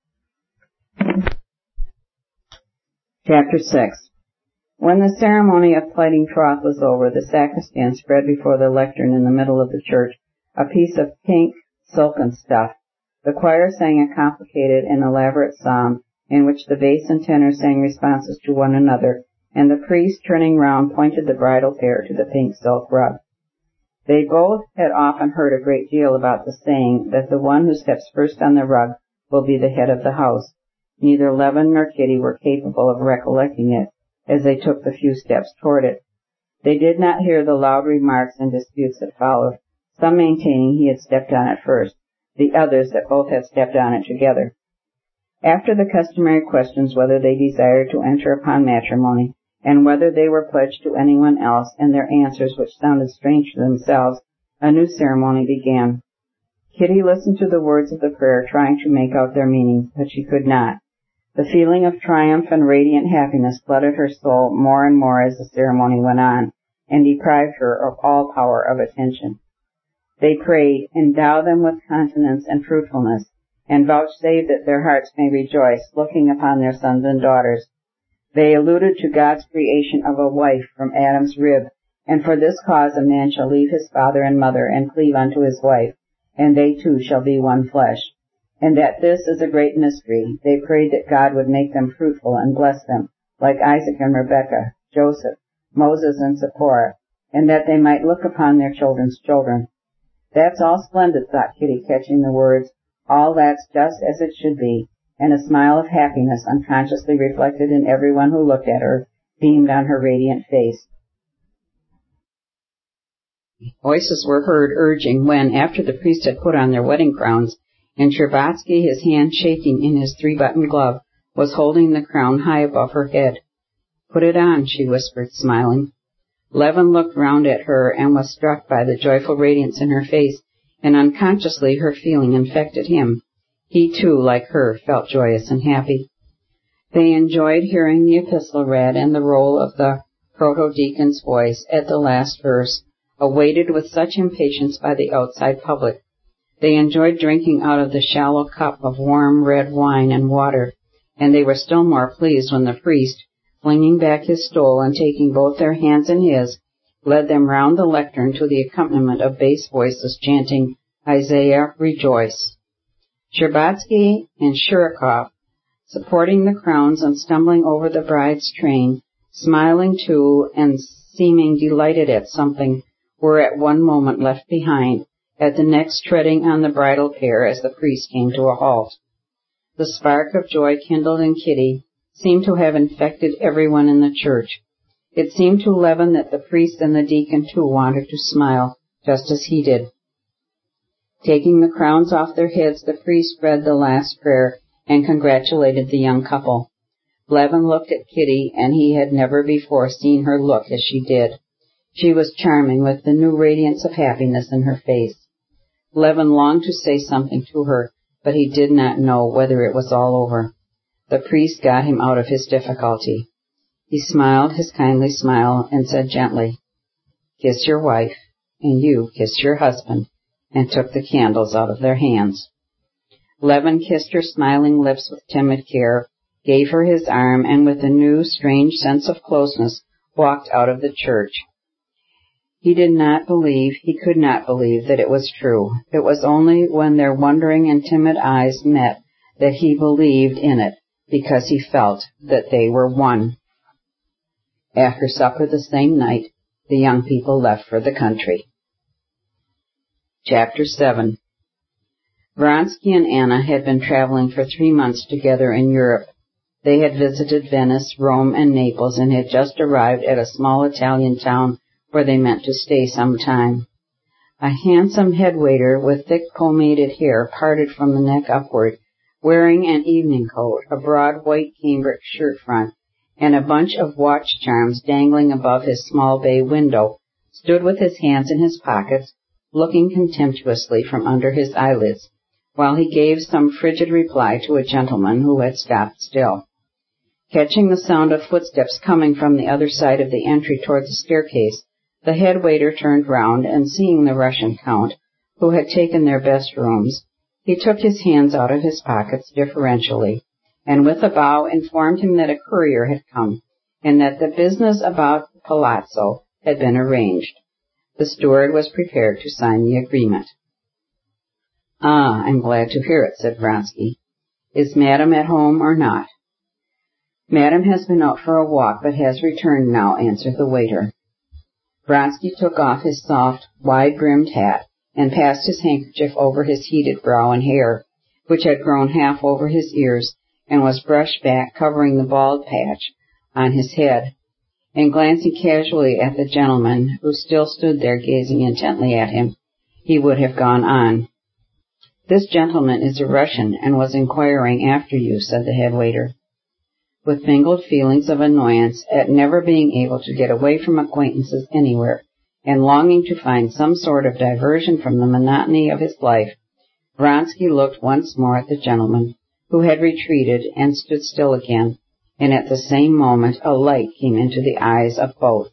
Chapter six. When the ceremony of plighting troth was over, the sacristan spread before the lectern in the middle of the church a piece of pink silken stuff. The choir sang a complicated and elaborate psalm in which the bass and tenor sang responses to one another, and the priest, turning round, pointed the bridal pair to the pink silk rug. They both had often heard a great deal about the saying that the one who steps first on the rug will be the head of the house. Neither Levin nor Kitty were capable of recollecting it as they took the few steps toward it. They did not hear the loud remarks and disputes that followed, some maintaining he had stepped on it first, the others that both had stepped on it together. After the customary questions whether they desired to enter upon matrimony, and whether they were pledged to anyone else, and their answers, which sounded strange to themselves, a new ceremony began. Kitty listened to the words of the prayer, trying to make out their meaning, but she could not. The feeling of triumph and radiant happiness flooded her soul more and more as the ceremony went on, and deprived her of all power of attention. They prayed, endow them with continence and fruitfulness, and vouchsafe that their hearts may rejoice, looking upon their sons and daughters. They alluded to God's creation of a wife from Adam's rib, and for this cause a man shall leave his father and mother and cleave unto his wife, and they two shall be one flesh. And that this is a great mystery, they prayed that God would make them fruitful and bless them, like Isaac and Rebekah, Joseph, Moses and Zipporah, and that they might look upon their children's children. That's all splendid, thought Kitty, catching the words. All that's just as it should be, and a smile of happiness, unconsciously reflected in everyone who looked at her, beamed on her radiant face. Voices were heard urging when, after the priest had put on their wedding crowns, and Sherbatsky, his hand shaking in his three-button glove, was holding the crown high above her head. Put it on, she whispered, smiling. Levin looked round at her and was struck by the joyful radiance in her face, and unconsciously her feeling infected him. He, too, like her, felt joyous and happy. They enjoyed hearing the epistle read and the roll of the proto-deacon's voice at the last verse, awaited with such impatience by the outside public. They enjoyed drinking out of the shallow cup of warm red wine and water, and they were still more pleased when the priest, flinging back his stole and taking both their hands in his, led them round the lectern to the accompaniment of bass voices chanting, Isaiah, rejoice. Sherbatsky and Shirikov, supporting the crowns and stumbling over the bride's train, smiling too and seeming delighted at something, were at one moment left behind, at the next treading on the bridal pair as the priest came to a halt. The spark of joy kindled in Kitty, seemed to have infected everyone in the church. It seemed to Levin that the priest and the deacon too wanted to smile, just as he did. Taking the crowns off their heads, the priest read the last prayer and congratulated the young couple. Levin looked at Kitty, and he had never before seen her look as she did. She was charming, with the new radiance of happiness in her face. Levin longed to say something to her, but he did not know whether it was all over. The priest got him out of his difficulty. He smiled his kindly smile and said gently, "Kiss your wife, and you kiss your husband," and took the candles out of their hands. Levin kissed her smiling lips with timid care, gave her his arm, and with a new, strange sense of closeness, walked out of the church. He did not believe, he could not believe that it was true. It was only when their wondering and timid eyes met that he believed in it, because he felt that they were one. After supper the same night, the young people left for the country. Chapter seven. Vronsky and Anna had been traveling for three months together in Europe. They had visited Venice, Rome, and Naples, and had just arrived at a small Italian town where they meant to stay some time. A handsome head waiter with thick pomaded hair parted from the neck upward, wearing an evening coat, a broad white cambric shirt front, and a bunch of watch charms dangling above his small bay window, stood with his hands in his pockets, looking contemptuously from under his eyelids, while he gave some frigid reply to a gentleman who had stopped still. Catching the sound of footsteps coming from the other side of the entry toward the staircase, the head waiter turned round, and seeing the Russian count, who had taken their best rooms, he took his hands out of his pockets deferentially, and with a bow informed him that a courier had come, and that the business about the palazzo had been arranged. The steward was prepared to sign the agreement. "Ah, I'm glad to hear it," said Vronsky. "Is Madame at home or not?" "Madame has been out for a walk, but has returned now," answered the waiter. Vronsky took off his soft, wide-brimmed hat and passed his handkerchief over his heated brow and hair, which had grown half over his ears and was brushed back, covering the bald patch on his head, and glancing casually at the gentleman, who still stood there gazing intently at him, he would have gone on. "This gentleman is a Russian and was inquiring after you," said the head waiter. With mingled feelings of annoyance at never being able to get away from acquaintances anywhere, and longing to find some sort of diversion from the monotony of his life, Vronsky looked once more at the gentleman, who had retreated and stood still again, and at the same moment a light came into the eyes of both.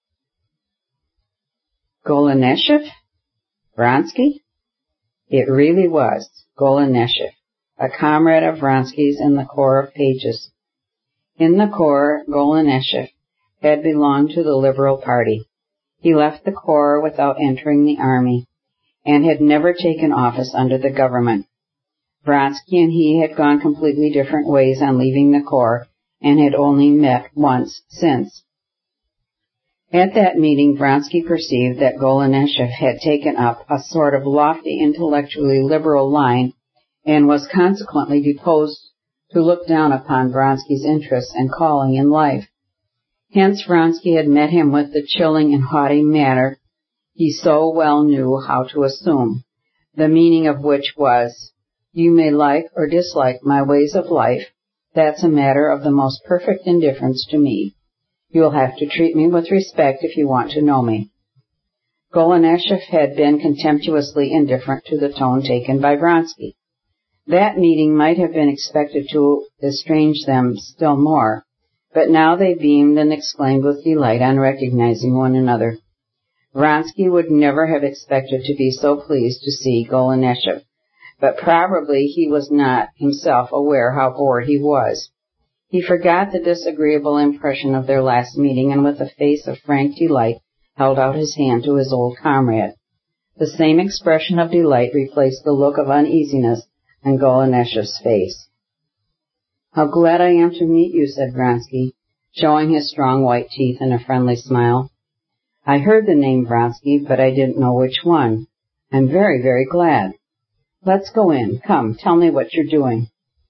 Golenishev? Vronsky? It really was Golenishev, a comrade of Vronsky's in the Corps of Pages. In the Corps, Golenishev had belonged to the Liberal Party. He left the Corps without entering the army, and had never taken office under the government. Vronsky and he had gone completely different ways on leaving the Corps, and had only met once since. At that meeting, Vronsky perceived that Golenishev had taken up a sort of lofty, intellectually liberal line, and was consequently disposed to look down upon Vronsky's interests and calling in life. Hence Vronsky had met him with the chilling and haughty manner he so well knew how to assume, the meaning of which was, "You may like or dislike my ways of life. That's a matter of the most perfect indifference to me. You'll have to treat me with respect if you want to know me." Golenishev had been contemptuously indifferent to the tone taken by Vronsky. That meeting might have been expected to estrange them still more, but now they beamed and exclaimed with delight on recognizing one another. Vronsky would never have expected to be so pleased to see Golenishev, but probably he was not himself aware how bored he was. He forgot the disagreeable impression of their last meeting, and with a face of frank delight held out his hand to his old comrade. The same expression of delight replaced the look of uneasiness on Golenishev's face. "How glad I am to meet you," said Vronsky, showing his strong white teeth in a friendly smile. "I heard the name Vronsky, but I didn't know which one. I'm very, very glad. Let's go in. Come, tell me what you're doing."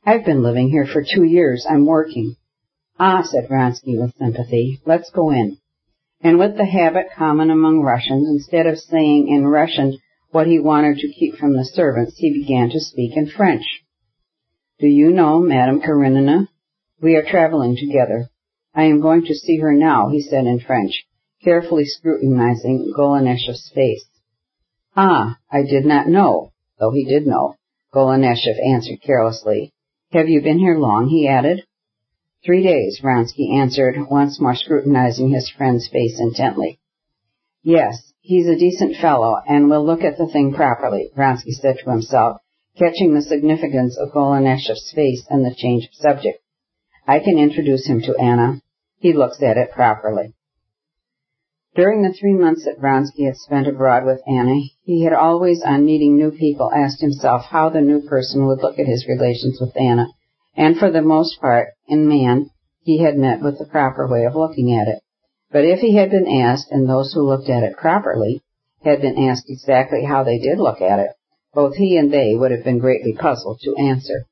I've been living here for two years. I'm working. Ah, said Vronsky with sympathy. Let's go in. And with the habit common among Russians, instead of saying in Russian what he wanted to keep from the servants, he began to speak in French. Do you know Madame Karenina? We are traveling together. I am going to see her now, he said in French, carefully scrutinizing Golenishov's face. Ah, I did not know, though he did know, Golenishev answered carelessly. Have you been here long, he added. Three days, Vronsky answered, once more scrutinizing his friend's face intently. Yes, he's a decent fellow, and will look at the thing properly, Vronsky said to himself, catching the significance of Golenishev's face and the change of subject. I can introduce him to Anna. He looks at it properly. During the three months that Vronsky had spent abroad with Anna, he had always, on meeting new people, asked himself how the new person would look at his relations with Anna, and for the most part, in man, he had met with the proper way of looking at it. But if he had been asked, and those who looked at it properly had been asked exactly how they did look at it, both he and they would have been greatly puzzled to answer.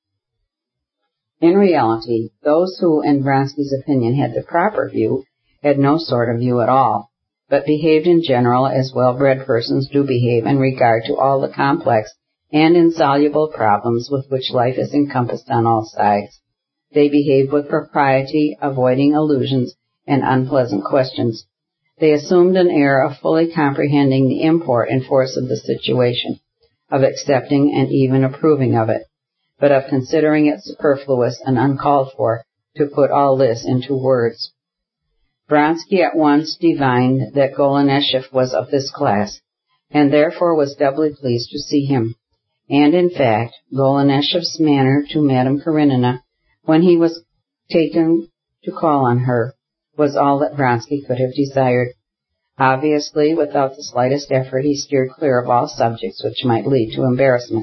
In reality, those who, in Vronsky's opinion, had the proper view had no sort of view at all, but behaved in general as well-bred persons do behave in regard to all the complex and insoluble problems with which life is encompassed on all sides. They behaved with propriety, avoiding allusions and unpleasant questions. They assumed an air of fully comprehending the import and force of the situation, of accepting and even approving of it, but of considering it superfluous and uncalled for to put all this into words. Vronsky at once divined that Golenishev was of this class, and therefore was doubly pleased to see him. And, in fact, Golenishev's manner to Madame Karenina, when he was taken to call on her, was all that Vronsky could have desired. Obviously, without the slightest effort, he steered clear of all subjects which might lead to embarrassment.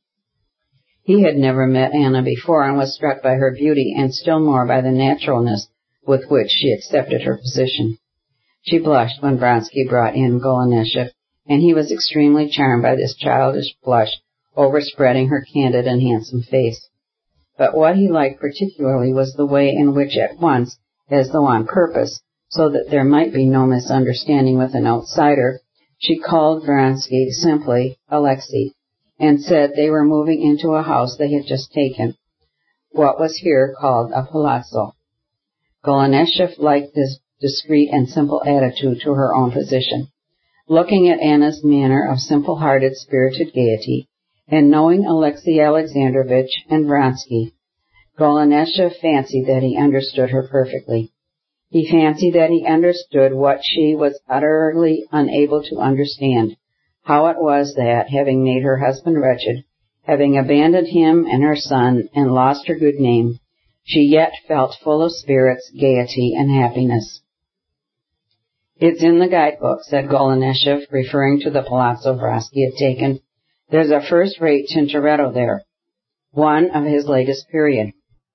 He had never met Anna before and was struck by her beauty and still more by the naturalness with which she accepted her position. She blushed when Vronsky brought in Golenishev, and he was extremely charmed by this childish blush overspreading her candid and handsome face. But what he liked particularly was the way in which at once, as though on purpose, so that there might be no misunderstanding with an outsider, she called Vronsky simply Alexei, and said they were moving into a house they had just taken, what was here called a palazzo. Golenishev liked this discreet and simple attitude to her own position. Looking at Anna's manner of simple-hearted, spirited gaiety, and knowing Alexei Alexandrovitch and Vronsky, Golenishev fancied that he understood her perfectly. He fancied that he understood what she was utterly unable to understand, how it was that, having made her husband wretched, having abandoned him and her son and lost her good name, she yet felt full of spirits, gaiety, and happiness. It's in the guidebook, said Golenishev, referring to the palazzo Vronsky had taken. There's a first-rate Tintoretto there, one of his latest period.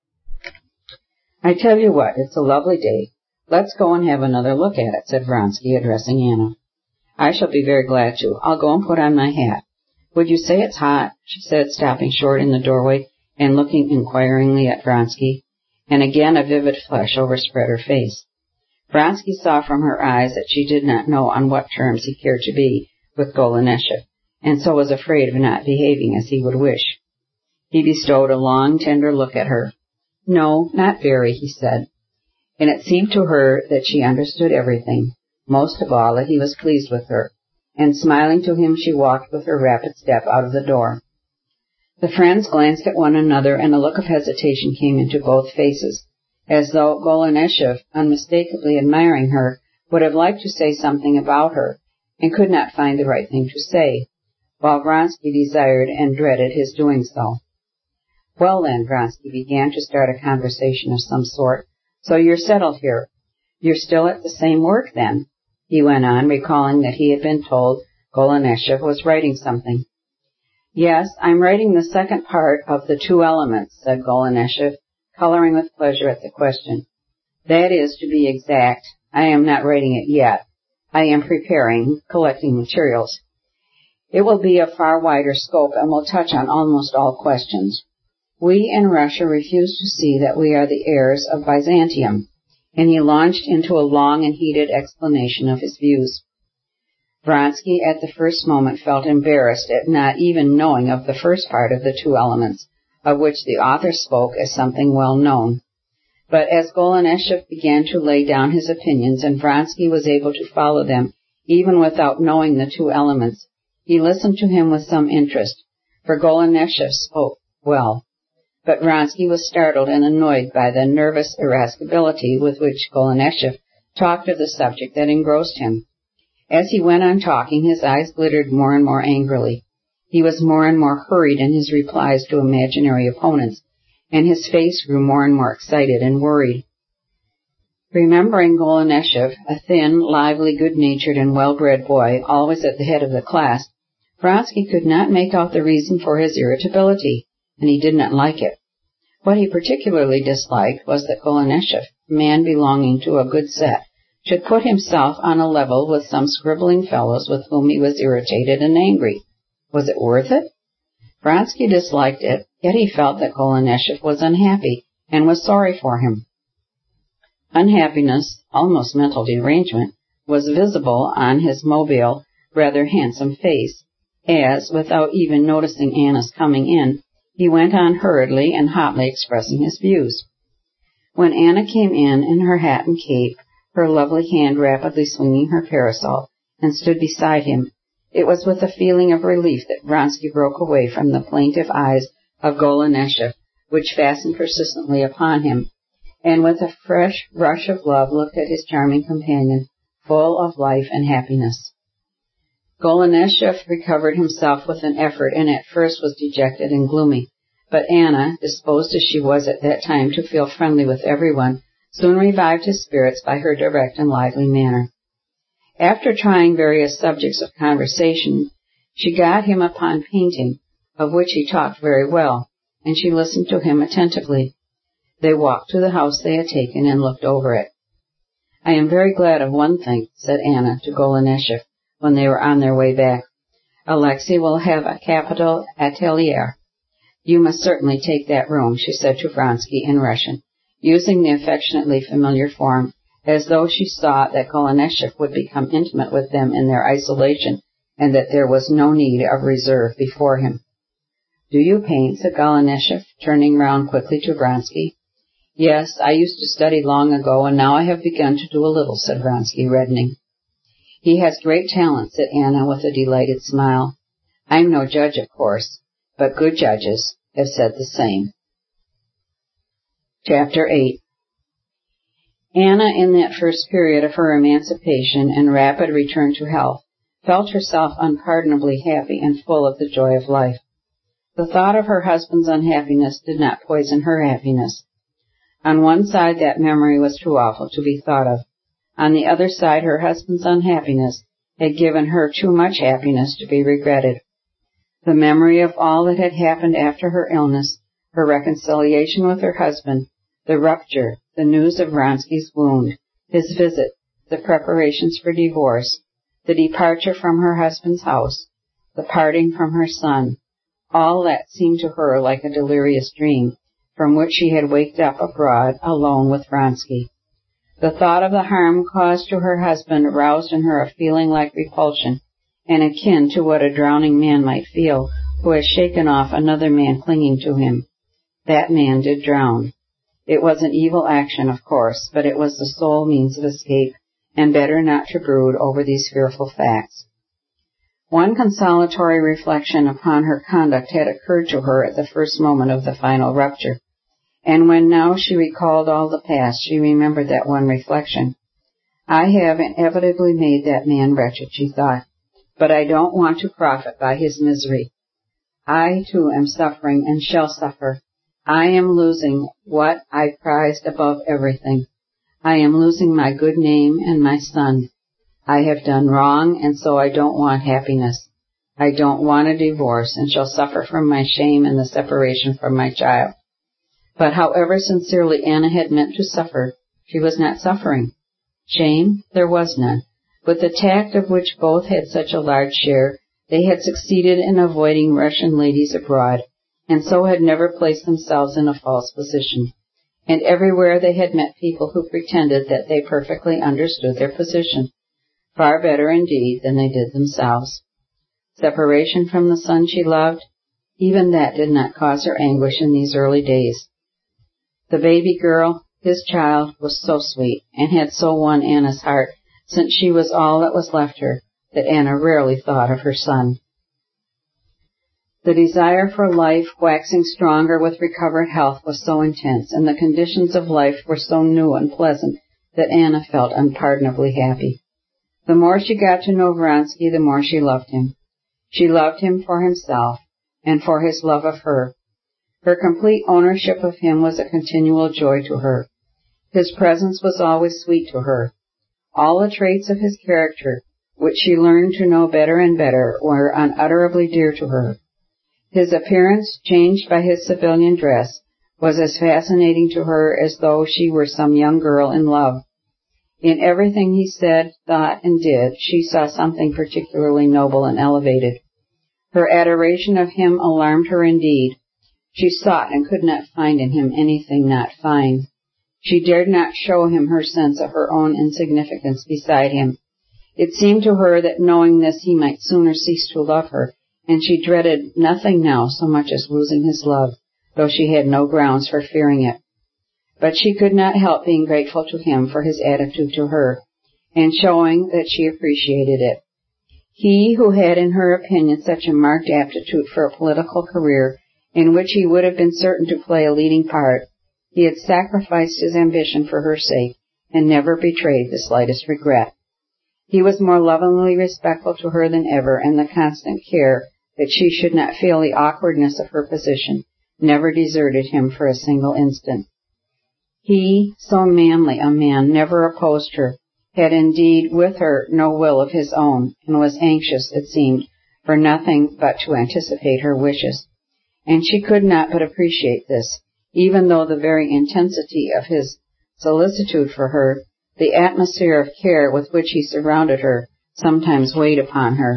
I tell you what, it's a lovely day. Let's go and have another look at it, said Vronsky, addressing Anna. I shall be very glad to. I'll go and put on my hat. Would you say it's hot? She said, stopping short in the doorway and looking inquiringly at Vronsky, and again a vivid flush overspread her face. Vronsky saw from her eyes that she did not know on what terms he cared to be with Golenishev, and so was afraid of not behaving as he would wish. He bestowed a long, tender look at her. No, not very, he said, and it seemed to her that she understood everything, most of all that he was pleased with her, and smiling to him she walked with her rapid step out of the door. The friends glanced at one another, and a look of hesitation came into both faces, as though Golenishev, unmistakably admiring her, would have liked to say something about her, and could not find the right thing to say, while Vronsky desired and dreaded his doing so. Well then, Vronsky began to start a conversation of some sort. So you're settled here. You're still at the same work, then, he went on, recalling that he had been told Golenishev was writing something. Yes, I'm writing the second part of The Two Elements, said Golenishev, coloring with pleasure at the question. That is, to be exact, I am not writing it yet. I am preparing, collecting materials. It will be of far wider scope and will touch on almost all questions. We in Russia refuse to see that we are the heirs of Byzantium," and he launched into a long and heated explanation of his views. Vronsky at the first moment felt embarrassed at not even knowing of the first part of the two elements, of which the author spoke as something well known. But as Golenischev began to lay down his opinions and Vronsky was able to follow them even without knowing the two elements, he listened to him with some interest, for Golenischev spoke well. But Vronsky was startled and annoyed by the nervous irascibility with which Golenischev talked of the subject that engrossed him. As he went on talking, his eyes glittered more and more angrily. He was more and more hurried in his replies to imaginary opponents, and his face grew more and more excited and worried. Remembering Golenischev, a thin, lively, good-natured, and well-bred boy, always at the head of the class, Vronsky could not make out the reason for his irritability, and he did not like it. What he particularly disliked was that Golenischev, a man belonging to a good set, should put himself on a level with some scribbling fellows with whom he was irritated and angry. Was it worth it? Vronsky disliked it, yet he felt that Golenischev was unhappy and was sorry for him. Unhappiness, almost mental derangement, was visible on his mobile, rather handsome face, as, without even noticing Anna's coming in, he went on hurriedly and hotly expressing his views. When Anna came in in her hat and cape, her lovely hand rapidly swinging her parasol, and stood beside him, it was with a feeling of relief that Vronsky broke away from the plaintive eyes of Golenischev, which fastened persistently upon him, and with a fresh rush of love looked at his charming companion, full of life and happiness. Golenischev recovered himself with an effort and at first was dejected and gloomy, but Anna, disposed as she was at that time to feel friendly with everyone, soon revived his spirits by her direct and lively manner. After trying various subjects of conversation, she got him upon painting, of which he talked very well, and she listened to him attentively. They walked to the house they had taken and looked over it. "I am very glad of one thing," said Anna to Golenischev when they were on their way back. "Alexei will have a capital atelier. You must certainly take that room," she said to Vronsky in Russian, using the affectionately familiar form, as though she saw that Golenischev would become intimate with them in their isolation, and that there was no need of reserve before him. "Do you paint?" said Golenischev, turning round quickly to Vronsky. "Yes, I used to study long ago, and now I have begun to do a little," said Vronsky, reddening. "He has great talent," said Anna with a delighted smile. "I'm no judge, of course, but good judges have said the same." Chapter eight. Anna, in that first period of her emancipation and rapid return to health, felt herself unpardonably happy and full of the joy of life. The thought of her husband's unhappiness did not poison her happiness. On one side, that memory was too awful to be thought of. On the other side, her husband's unhappiness had given her too much happiness to be regretted. The memory of all that had happened after her illness, her reconciliation with her husband, the rupture, the news of Vronsky's wound, his visit, the preparations for divorce, the departure from her husband's house, the parting from her son, all that seemed to her like a delirious dream, from which she had waked up abroad alone with Vronsky. The thought of the harm caused to her husband aroused in her a feeling like repulsion, and akin to what a drowning man might feel who has shaken off another man clinging to him. That man did drown. It was an evil action, of course, but it was the sole means of escape, and better not to brood over these fearful facts. One consolatory reflection upon her conduct had occurred to her at the first moment of the final rupture, and when now she recalled all the past, she remembered that one reflection. "I have inevitably made that man wretched," she thought, "but I don't want to profit by his misery. I, too, am suffering and shall suffer. I am losing what I prized above everything. I am losing my good name and my son. I have done wrong, and so I don't want happiness. I don't want a divorce, and shall suffer from my shame and the separation from my child." But however sincerely Anna had meant to suffer, she was not suffering. Shame? There was none. With the tact of which both had such a large share, they had succeeded in avoiding Russian ladies abroad, and so had never placed themselves in a false position. And everywhere they had met people who pretended that they perfectly understood their position, far better indeed than they did themselves. Separation from the son she loved, even that did not cause her anguish in these early days. The baby girl, his child, was so sweet, and had so won Anna's heart, since she was all that was left her, that Anna rarely thought of her son. The desire for life, waxing stronger with recovered health, was so intense, and the conditions of life were so new and pleasant, that Anna felt unpardonably happy. The more she got to know Vronsky, the more she loved him. She loved him for himself, and for his love of her. Her complete ownership of him was a continual joy to her. His presence was always sweet to her. All the traits of his character, which she learned to know better and better, were unutterably dear to her. His appearance, changed by his civilian dress, was as fascinating to her as though she were some young girl in love. In everything he said, thought, and did, she saw something particularly noble and elevated. Her adoration of him alarmed her indeed. She sought and could not find in him anything not fine. She dared not show him her sense of her own insignificance beside him. It seemed to her that knowing this he might sooner cease to love her, and she dreaded nothing now so much as losing his love, though she had no grounds for fearing it. But she could not help being grateful to him for his attitude to her, and showing that she appreciated it. He, who had in her opinion such a marked aptitude for a political career, in which he would have been certain to play a leading part, he had sacrificed his ambition for her sake, and never betrayed the slightest regret. He was more lovingly respectful to her than ever, and the constant care that she should not feel the awkwardness of her position never deserted him for a single instant. He, so manly a man, never opposed her, had indeed with her no will of his own, and was anxious, it seemed, for nothing but to anticipate her wishes. And she could not but appreciate this, even though the very intensity of his solicitude for her, the atmosphere of care with which he surrounded her, sometimes weighed upon her.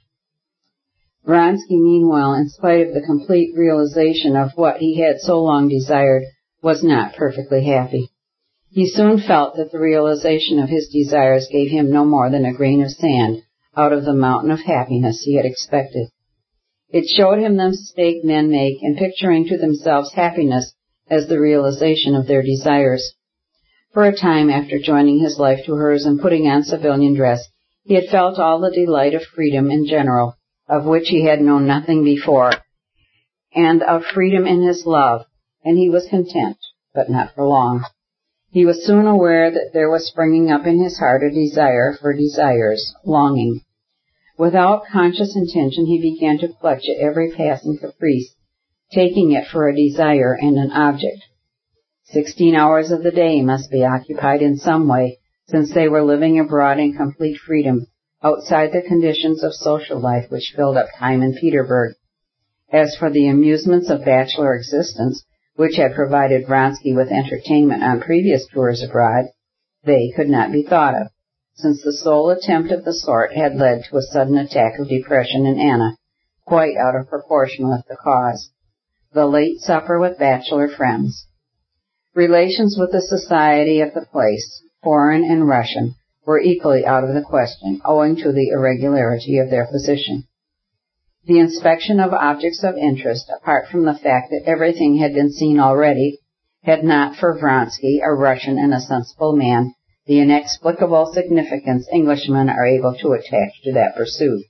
Vronsky, meanwhile, in spite of the complete realization of what he had so long desired, was not perfectly happy. He soon felt that the realization of his desires gave him no more than a grain of sand out of the mountain of happiness he had expected. It showed him the mistake men make in picturing to themselves happiness as the realization of their desires. For a time after joining his life to hers and putting on civilian dress, he had felt all the delight of freedom in general, of which he had known nothing before, and of freedom in his love, and he was content, but not for long. He was soon aware that there was springing up in his heart a desire for desires, longing. Without conscious intention, he began to clutch at every passing caprice, taking it for a desire and an object. Sixteen hours of the day must be occupied in some way, since they were living abroad in complete freedom, outside the conditions of social life which filled up time in Petersburg. As for the amusements of bachelor existence, which had provided Vronsky with entertainment on previous tours abroad, they could not be thought of, since the sole attempt of the sort had led to a sudden attack of depression in Anna, quite out of proportion with the cause. The late supper with bachelor friends. Relations with the society of the place, foreign and Russian, were equally out of the question, owing to the irregularity of their position. The inspection of objects of interest, apart from the fact that everything had been seen already, had not for Vronsky, a Russian and a sensible man, the inexplicable significance Englishmen are able to attach to that pursuit.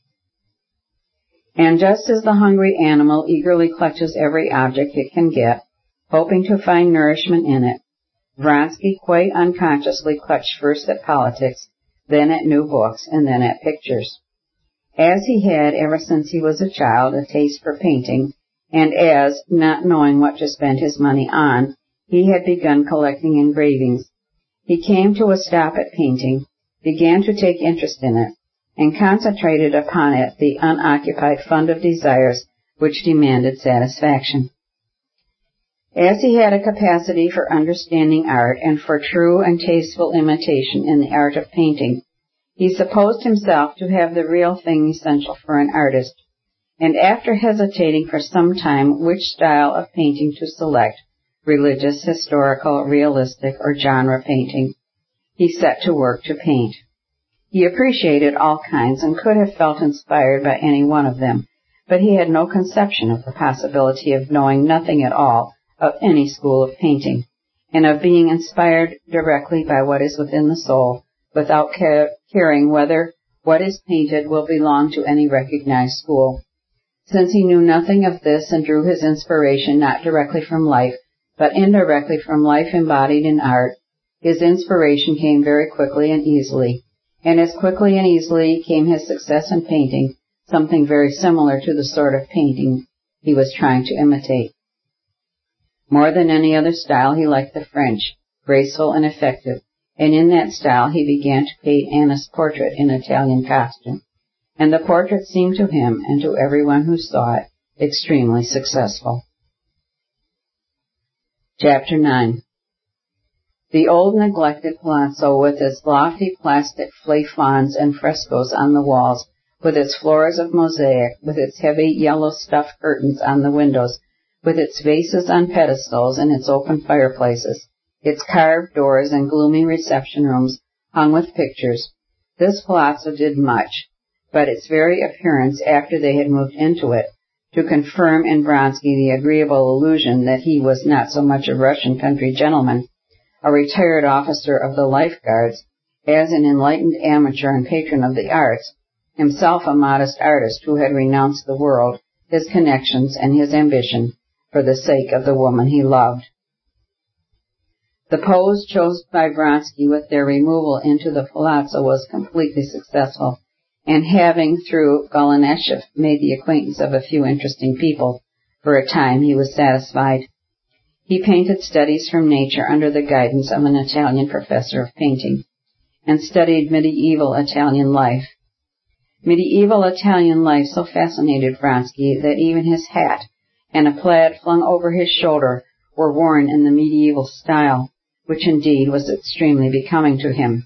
And just as the hungry animal eagerly clutches every object it can get, hoping to find nourishment in it, Vronsky quite unconsciously clutched first at politics, then at new books, and then at pictures. As he had, ever since he was a child, a taste for painting, and as, not knowing what to spend his money on, he had begun collecting engravings, he came to a stop at painting, began to take interest in it, and concentrated upon it the unoccupied fund of desires which demanded satisfaction. As he had a capacity for understanding art and for true and tasteful imitation in the art of painting, he supposed himself to have the real thing essential for an artist, and after hesitating for some time which style of painting to select, religious, historical, realistic, or genre painting, he set to work to paint. He appreciated all kinds and could have felt inspired by any one of them, but he had no conception of the possibility of knowing nothing at all of any school of painting, and of being inspired directly by what is within the soul, without care, caring whether what is painted will belong to any recognized school. Since he knew nothing of this and drew his inspiration not directly from life, but indirectly from life embodied in art, his inspiration came very quickly and easily, and as quickly and easily came his success in painting, something very similar to the sort of painting he was trying to imitate. More than any other style, he liked the French, graceful and effective, and in that style he began to paint Anna's portrait in Italian costume, and the portrait seemed to him and to everyone who saw it extremely successful. Chapter nine. The old neglected palazzo, with its lofty plastic plafons and frescoes on the walls, with its floors of mosaic, with its heavy yellow stuffed curtains on the windows, with its vases on pedestals and its open fireplaces, its carved doors and gloomy reception rooms hung with pictures. This palazzo did much, but its very appearance after they had moved into it, to confirm in Vronsky the agreeable illusion that he was not so much a Russian country gentleman, a retired officer of the Life Guards, as an enlightened amateur and patron of the arts, himself a modest artist who had renounced the world, his connections, and his ambition for the sake of the woman he loved. The pose chosen by Vronsky with their removal into the palazzo was completely successful, and having, through Golenischeff, made the acquaintance of a few interesting people, for a time he was satisfied. He painted studies from nature under the guidance of an Italian professor of painting, and studied medieval Italian life. Medieval Italian life so fascinated Vronsky that even his hat and a plaid flung over his shoulder were worn in the medieval style, which indeed was extremely becoming to him.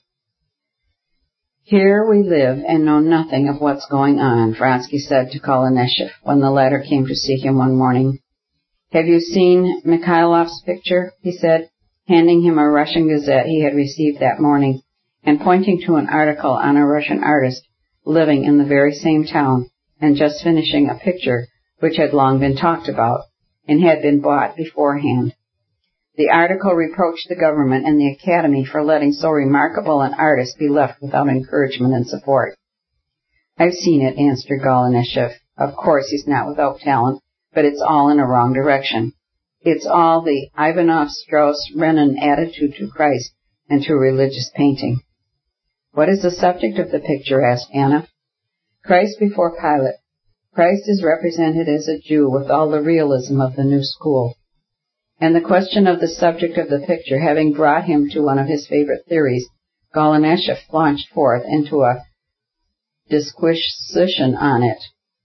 "Here we live and know nothing of what's going on," Vronsky said to Golenischeff when the latter came to see him one morning. "Have you seen Mikhailov's picture?" he said, handing him a Russian gazette he had received that morning, and pointing to an article on a Russian artist living in the very same town and just finishing a picture which had long been talked about and had been bought beforehand. The article reproached the government and the Academy for letting so remarkable an artist be left without encouragement and support. "I've seen it," answered Golenischeff. "Of course he's not without talent, but it's all in a wrong direction. It's all the Ivanov Strauss-Renan attitude to Christ and to religious painting." "What is the subject of the picture?" asked Anna. "Christ before Pilate. Christ is represented as a Jew with all the realism of the new school." And the question of the subject of the picture having brought him to one of his favorite theories, Golenischeff launched forth into a disquisition on it.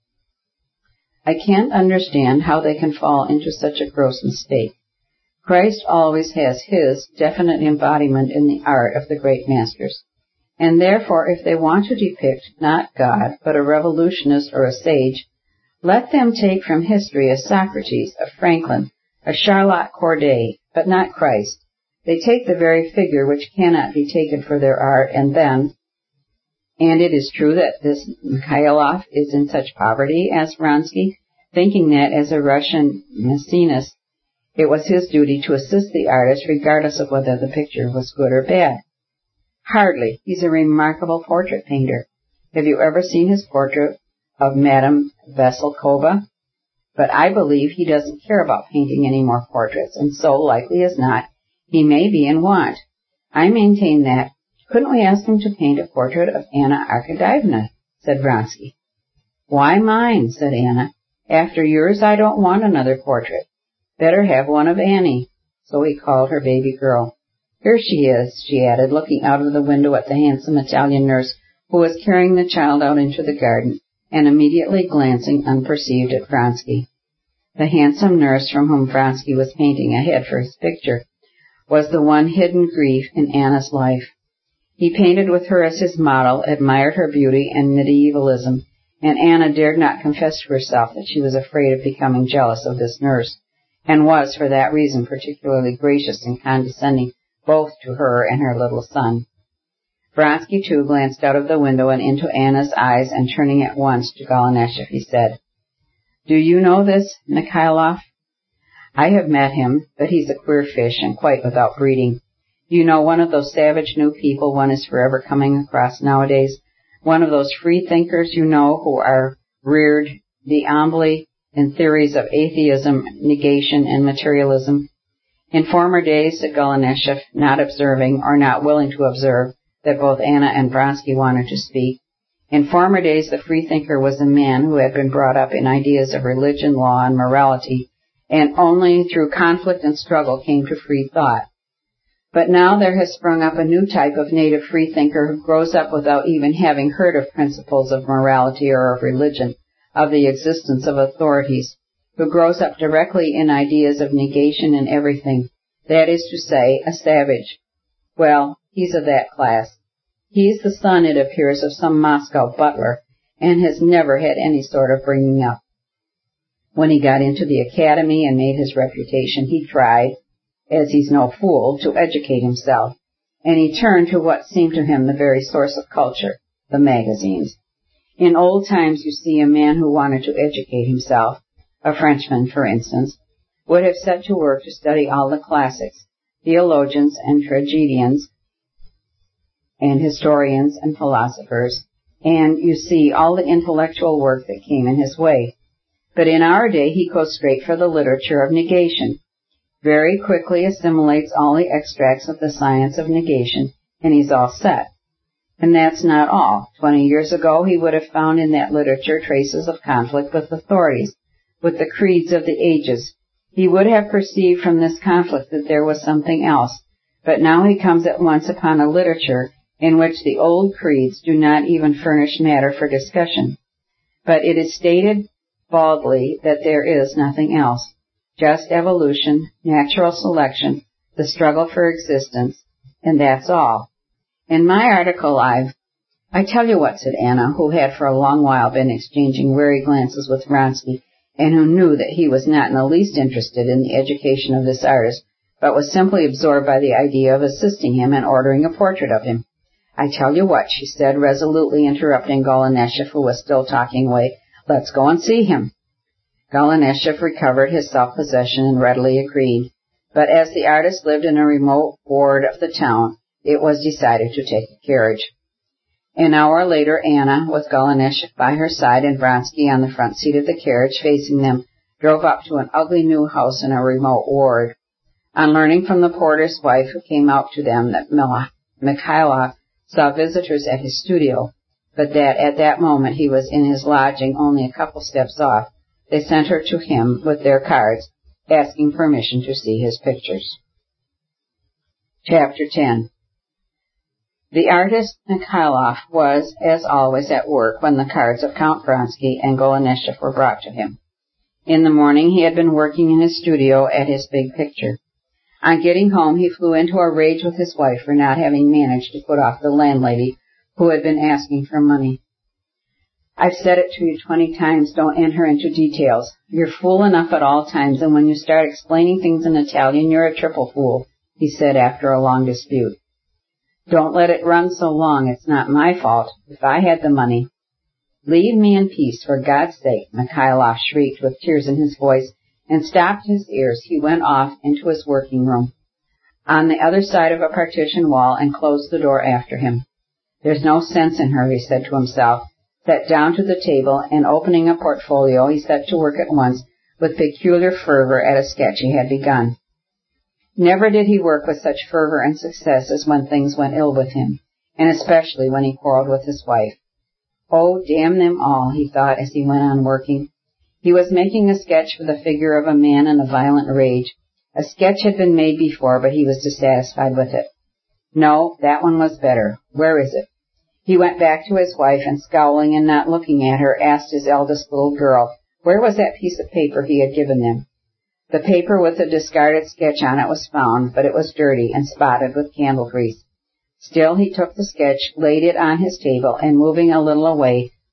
"I can't understand how they can fall into such a gross mistake. Christ always has his definite embodiment in the art of the great masters, and therefore if they want to depict not God, but a revolutionist or a sage, let them take from history a Socrates, a Franklin, a Charlotte Corday, but not Christ. They take the very figure which cannot be taken for their art, and then—" "And it is true that this Mikhailov is in such poverty?" asked Vronsky, thinking that as a Russian Maecenas, it was his duty to assist the artist regardless of whether the picture was good or bad. "Hardly. He's a remarkable portrait painter. Have you ever seen his portrait of Madame Vasilkova? But I believe he doesn't care about painting any more portraits, and so, likely as not, he may be in want. I maintain that. Couldn't we ask him to paint a portrait of Anna Arkadyevna?" said Vronsky. "Why mine?" said Anna. "After yours, I don't want another portrait. Better have one of Annie." So he called her baby girl. "Here she is," she added, looking out of the window at the handsome Italian nurse who was carrying the child out into the garden, and immediately glancing unperceived at Vronsky. The handsome nurse from whom Vronsky was painting a head for his picture was the one hidden grief in Anna's life. He painted with her as his model, admired her beauty and medievalism, and Anna dared not confess to herself that she was afraid of becoming jealous of this nurse, and was, for that reason, particularly gracious and condescending both to her and her little son. Vronsky, too, glanced out of the window and into Anna's eyes, and turning at once to Golenishev, he said, "Do you know this Mikhailoff?" "I have met him, but he's a queer fish and quite without breeding. You know, one of those savage new people one is forever coming across nowadays, one of those free thinkers, you know, who are reared d'emblée in theories of atheism, negation, and materialism." In former days, said Golenishev, not observing, or not willing to observe, that both Anna and Vronsky wanted to speak, in former days the freethinker was a man who had been brought up in ideas of religion, law, and morality, and only through conflict and struggle came to free thought. But now there has sprung up a new type of native freethinker who grows up without even having heard of principles of morality or of religion, of the existence of authorities, who grows up directly in ideas of negation in everything, that is to say, a savage. Well, he's of that class. He's the son, it appears, of some Moscow butler, and has never had any sort of bringing up. When he got into the academy and made his reputation, he tried, as he's no fool, to educate himself, and he turned to what seemed to him the very source of culture, the magazines. In old times, you see, a man who wanted to educate himself, a Frenchman, for instance, would have set to work to study all the classics, theologians and tragedians, and historians and philosophers, and, you see, all the intellectual work that came in his way. But in our day, he goes straight for the literature of negation, very quickly assimilates all the extracts of the science of negation, and he's all set. And that's not all. Twenty years ago, he would have found in that literature traces of conflict with authorities, with the creeds of the ages. He would have perceived from this conflict that there was something else, but now he comes at once upon a literature in which the old creeds do not even furnish matter for discussion. But it is stated baldly that there is nothing else, just evolution, natural selection, the struggle for existence, and that's all. In my article I've... I tell you what, said Anna, who had for a long while been exchanging wary glances with Vronsky, and who knew that he was not in the least interested in the education of this artist, but was simply absorbed by the idea of assisting him and ordering a portrait of him. "I tell you what," she said, resolutely interrupting Golenishev, who was still talking away, "let's go and see him." Golenishev recovered his self-possession and readily agreed, but as the artist lived in a remote ward of the town, it was decided to take a carriage. An hour later, Anna, with Golenishev by her side and Vronsky on the front seat of the carriage facing them, drove up to an ugly new house in a remote ward. On learning from the porter's wife who came out to them that Mikhailoff saw visitors at his studio, but that at that moment he was in his lodging only a couple steps off, they sent her to him with their cards, asking permission to see his pictures. Chapter ten. The artist Mikhailoff was, as always, at work when the cards of Count Vronsky and Golenishev were brought to him. In the morning he had been working in his studio at his big picture. On getting home, he flew into a rage with his wife for not having managed to put off the landlady who had been asking for money. "I've said it to you twenty times, don't enter into details. You're fool enough at all times, and when you start explaining things in Italian, you're a triple fool," he said after a long dispute. "Don't let it run so long. It's not my fault. If I had the money—" "Leave me in peace, for God's sake," Mikhailoff shrieked with tears in his voice, and stopped his ears. He went off into his working room on the other side of a partition wall and closed the door after him. "There's no sense in her," he said to himself, sat down to the table, and opening a portfolio, he set to work at once with peculiar fervor at a sketch he had begun. Never did he work with such fervor and success as when things went ill with him, and especially when he quarreled with his wife. "Oh, damn them all," he thought as he went on working. He was making a sketch for the figure of a man in a violent rage. A sketch had been made before, but he was dissatisfied with it. No, that one was better. Where is it? He went back to his wife, and scowling and not looking at her, asked his eldest little girl, where was that piece of paper he had given them? The paper with the discarded sketch on it was found, but it was dirty and spotted with candle grease. Still, he took the sketch, laid it on his table, and moving a little away,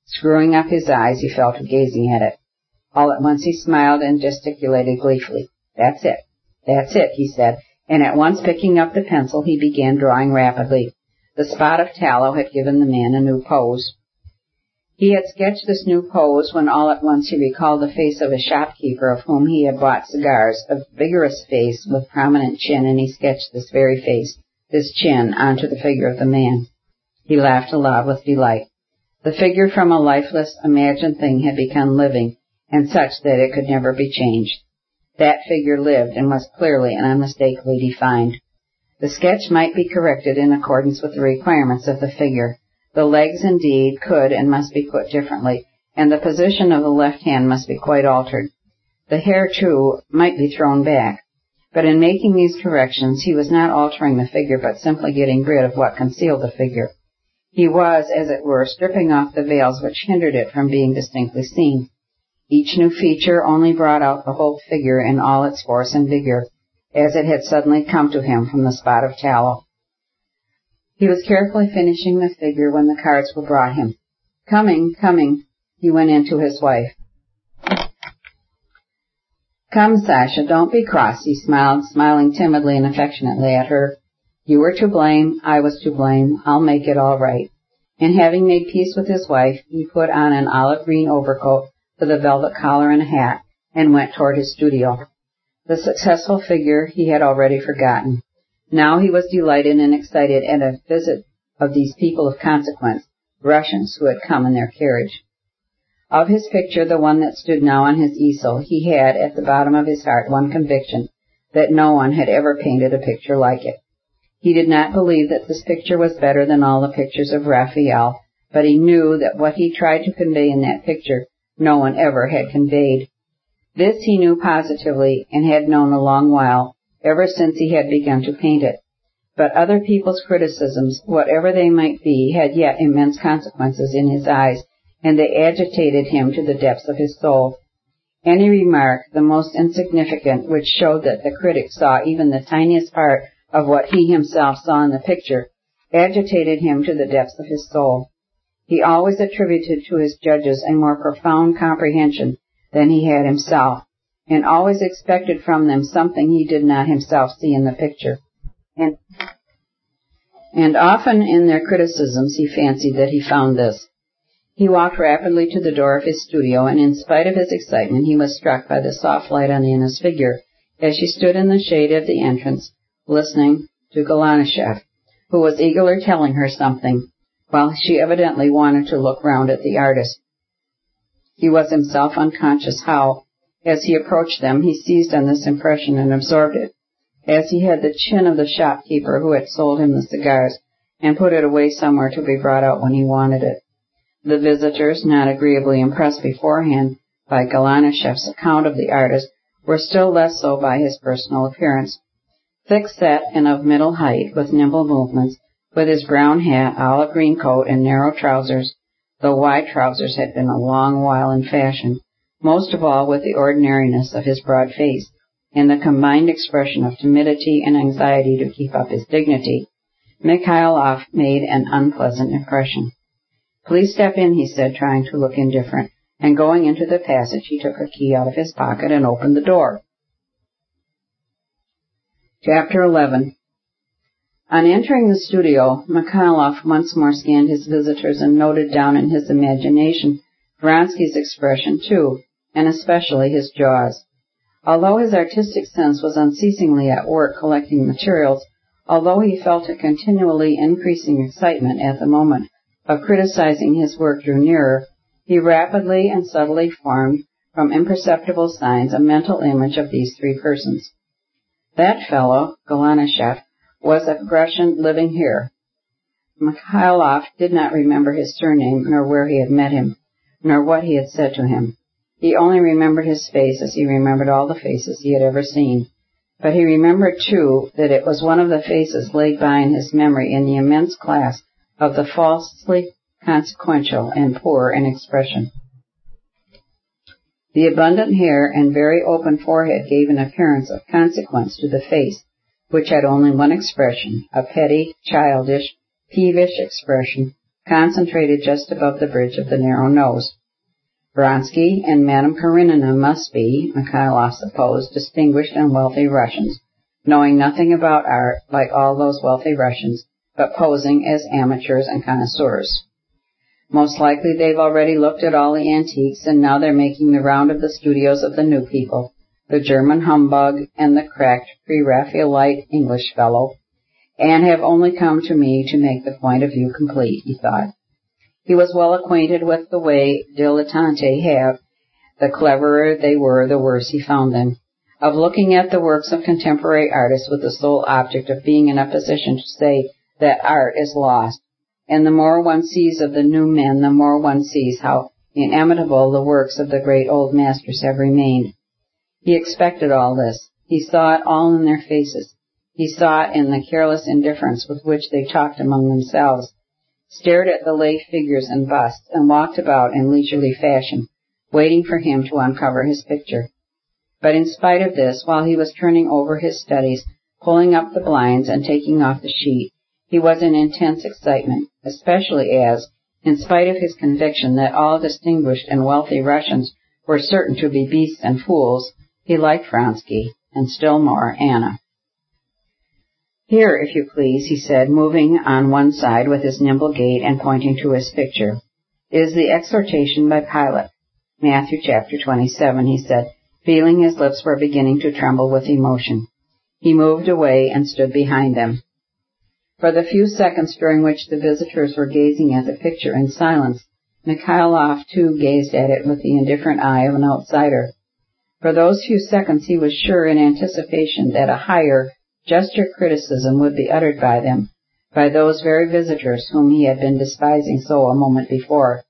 Screwing up his eyes, he fell to gazing at it. All at once he smiled and gesticulated gleefully. "That's it. That's it," he said, and at once picking up the pencil, he began drawing rapidly. The spot of tallow had given the man a new pose. He had sketched this new pose when all at once he recalled the face of a shopkeeper of whom he had bought cigars, a vigorous face with prominent chin, and he sketched this very face, this chin, onto the figure of the man. He laughed aloud with delight. The figure from a lifeless, imagined thing had become living, and such that it could never be changed. That figure lived and was clearly and unmistakably defined. The sketch might be corrected in accordance with the requirements of the figure. The legs, indeed, could and must be put differently, and the position of the left hand must be quite altered. The hair, too, might be thrown back. But in making these corrections, he was not altering the figure, but simply getting rid of what concealed the figure. He was, as it were, stripping off the veils which hindered it from being distinctly seen. Each new feature only brought out the whole figure in all its force and vigor, as it had suddenly come to him from the spot of tallow. He was carefully finishing the figure when the cards were brought him. "Coming, coming," he went in to his wife. "Come, Sasha, don't be cross," he smiled, smiling timidly and affectionately at her. "You were to blame, I was to blame, I'll make it all right." And having made peace with his wife, he put on an olive green overcoat with a velvet collar and a hat, and went toward his studio. The successful figure he had already forgotten. Now he was delighted and excited at a visit of these people of consequence, Russians who had come in their carriage. Of his picture, the one that stood now on his easel, he had at the bottom of his heart one conviction, that no one had ever painted a picture like it. He did not believe that this picture was better than all the pictures of Raphael, but he knew that what he tried to convey in that picture no one ever had conveyed. This he knew positively, and had known a long while, ever since he had begun to paint it. But other people's criticisms, whatever they might be, had yet immense consequences in his eyes, and they agitated him to the depths of his soul. Any remark, the most insignificant, which showed that the critic saw even the tiniest part of what he himself saw in the picture, agitated him to the depths of his soul. He always attributed to his judges a more profound comprehension than he had himself, and always expected from them something he did not himself see in the picture. And, and often in their criticisms he fancied that he found this. He walked rapidly to the door of his studio, and in spite of his excitement he was struck by the soft light on Anna's figure as she stood in the shade of the entrance, listening to Golanischeff, who was eagerly telling her something, while she evidently wanted to look round at the artist. He was himself unconscious how, as he approached them, he seized on this impression and absorbed it, as he had the chin of the shopkeeper who had sold him the cigars, and put it away somewhere to be brought out when he wanted it. The visitors, not agreeably impressed beforehand by Golanischeff's account of the artist, were still less so by his personal appearance. Thick-set and of middle height, with nimble movements, with his brown hat, olive green coat, and narrow trousers, though wide trousers had been a long while in fashion, most of all with the ordinariness of his broad face, and the combined expression of timidity and anxiety to keep up his dignity, Mikhailoff made an unpleasant impression. "Please step in," he said, trying to look indifferent, and going into the passage he took a key out of his pocket and opened the door. Chapter eleven. On entering the studio, Mikhailoff once more scanned his visitors and noted down in his imagination Vronsky's expression, too, and especially his jaws. Although his artistic sense was unceasingly at work collecting materials, although he felt a continually increasing excitement at the moment of criticizing his work drew nearer, he rapidly and subtly formed, from imperceptible signs, a mental image of these three persons. That fellow, Golanischeff, was a Russian living here. Mikhailoff did not remember his surname, nor where he had met him, nor what he had said to him. He only remembered his face as he remembered all the faces he had ever seen. But he remembered, too, that it was one of the faces laid by in his memory in the immense class of the falsely consequential and poor in expression. The abundant hair and very open forehead gave an appearance of consequence to the face, which had only one expression, a petty, childish, peevish expression, concentrated just above the bridge of the narrow nose. Vronsky and Madame Karenina must be, Mikhailoff supposed, distinguished and wealthy Russians, knowing nothing about art like all those wealthy Russians, but posing as amateurs and connoisseurs. Most likely they've already looked at all the antiques, and now they're making the round of the studios of the new people, the German humbug and the cracked pre-Raphaelite English fellow, and have only come to me to make the point of view complete, he thought. He was well acquainted with the way dilettanti have, the cleverer they were, the worse he found them, of looking at the works of contemporary artists with the sole object of being in a position to say that art is lost. And the more one sees of the new men, the more one sees how inimitable the works of the great old masters have remained. He expected all this. He saw it all in their faces. He saw it in the careless indifference with which they talked among themselves, stared at the lay figures and busts, and walked about in leisurely fashion, waiting for him to uncover his picture. But in spite of this, while he was turning over his studies, pulling up the blinds and taking off the sheet, he was in intense excitement, especially as, in spite of his conviction that all distinguished and wealthy Russians were certain to be beasts and fools, he liked Vronsky, and still more Anna. "Here, if you please," he said, moving on one side with his nimble gait and pointing to his picture, "is the exhortation by Pilate. Matthew chapter twenty-seven, he said, feeling his lips were beginning to tremble with emotion. He moved away and stood behind them. For the few seconds during which the visitors were gazing at the picture in silence, Mikhailoff, too, gazed at it with the indifferent eye of an outsider. For those few seconds he was sure in anticipation that a higher, juster criticism would be uttered by them, by those very visitors whom he had been despising so a moment before.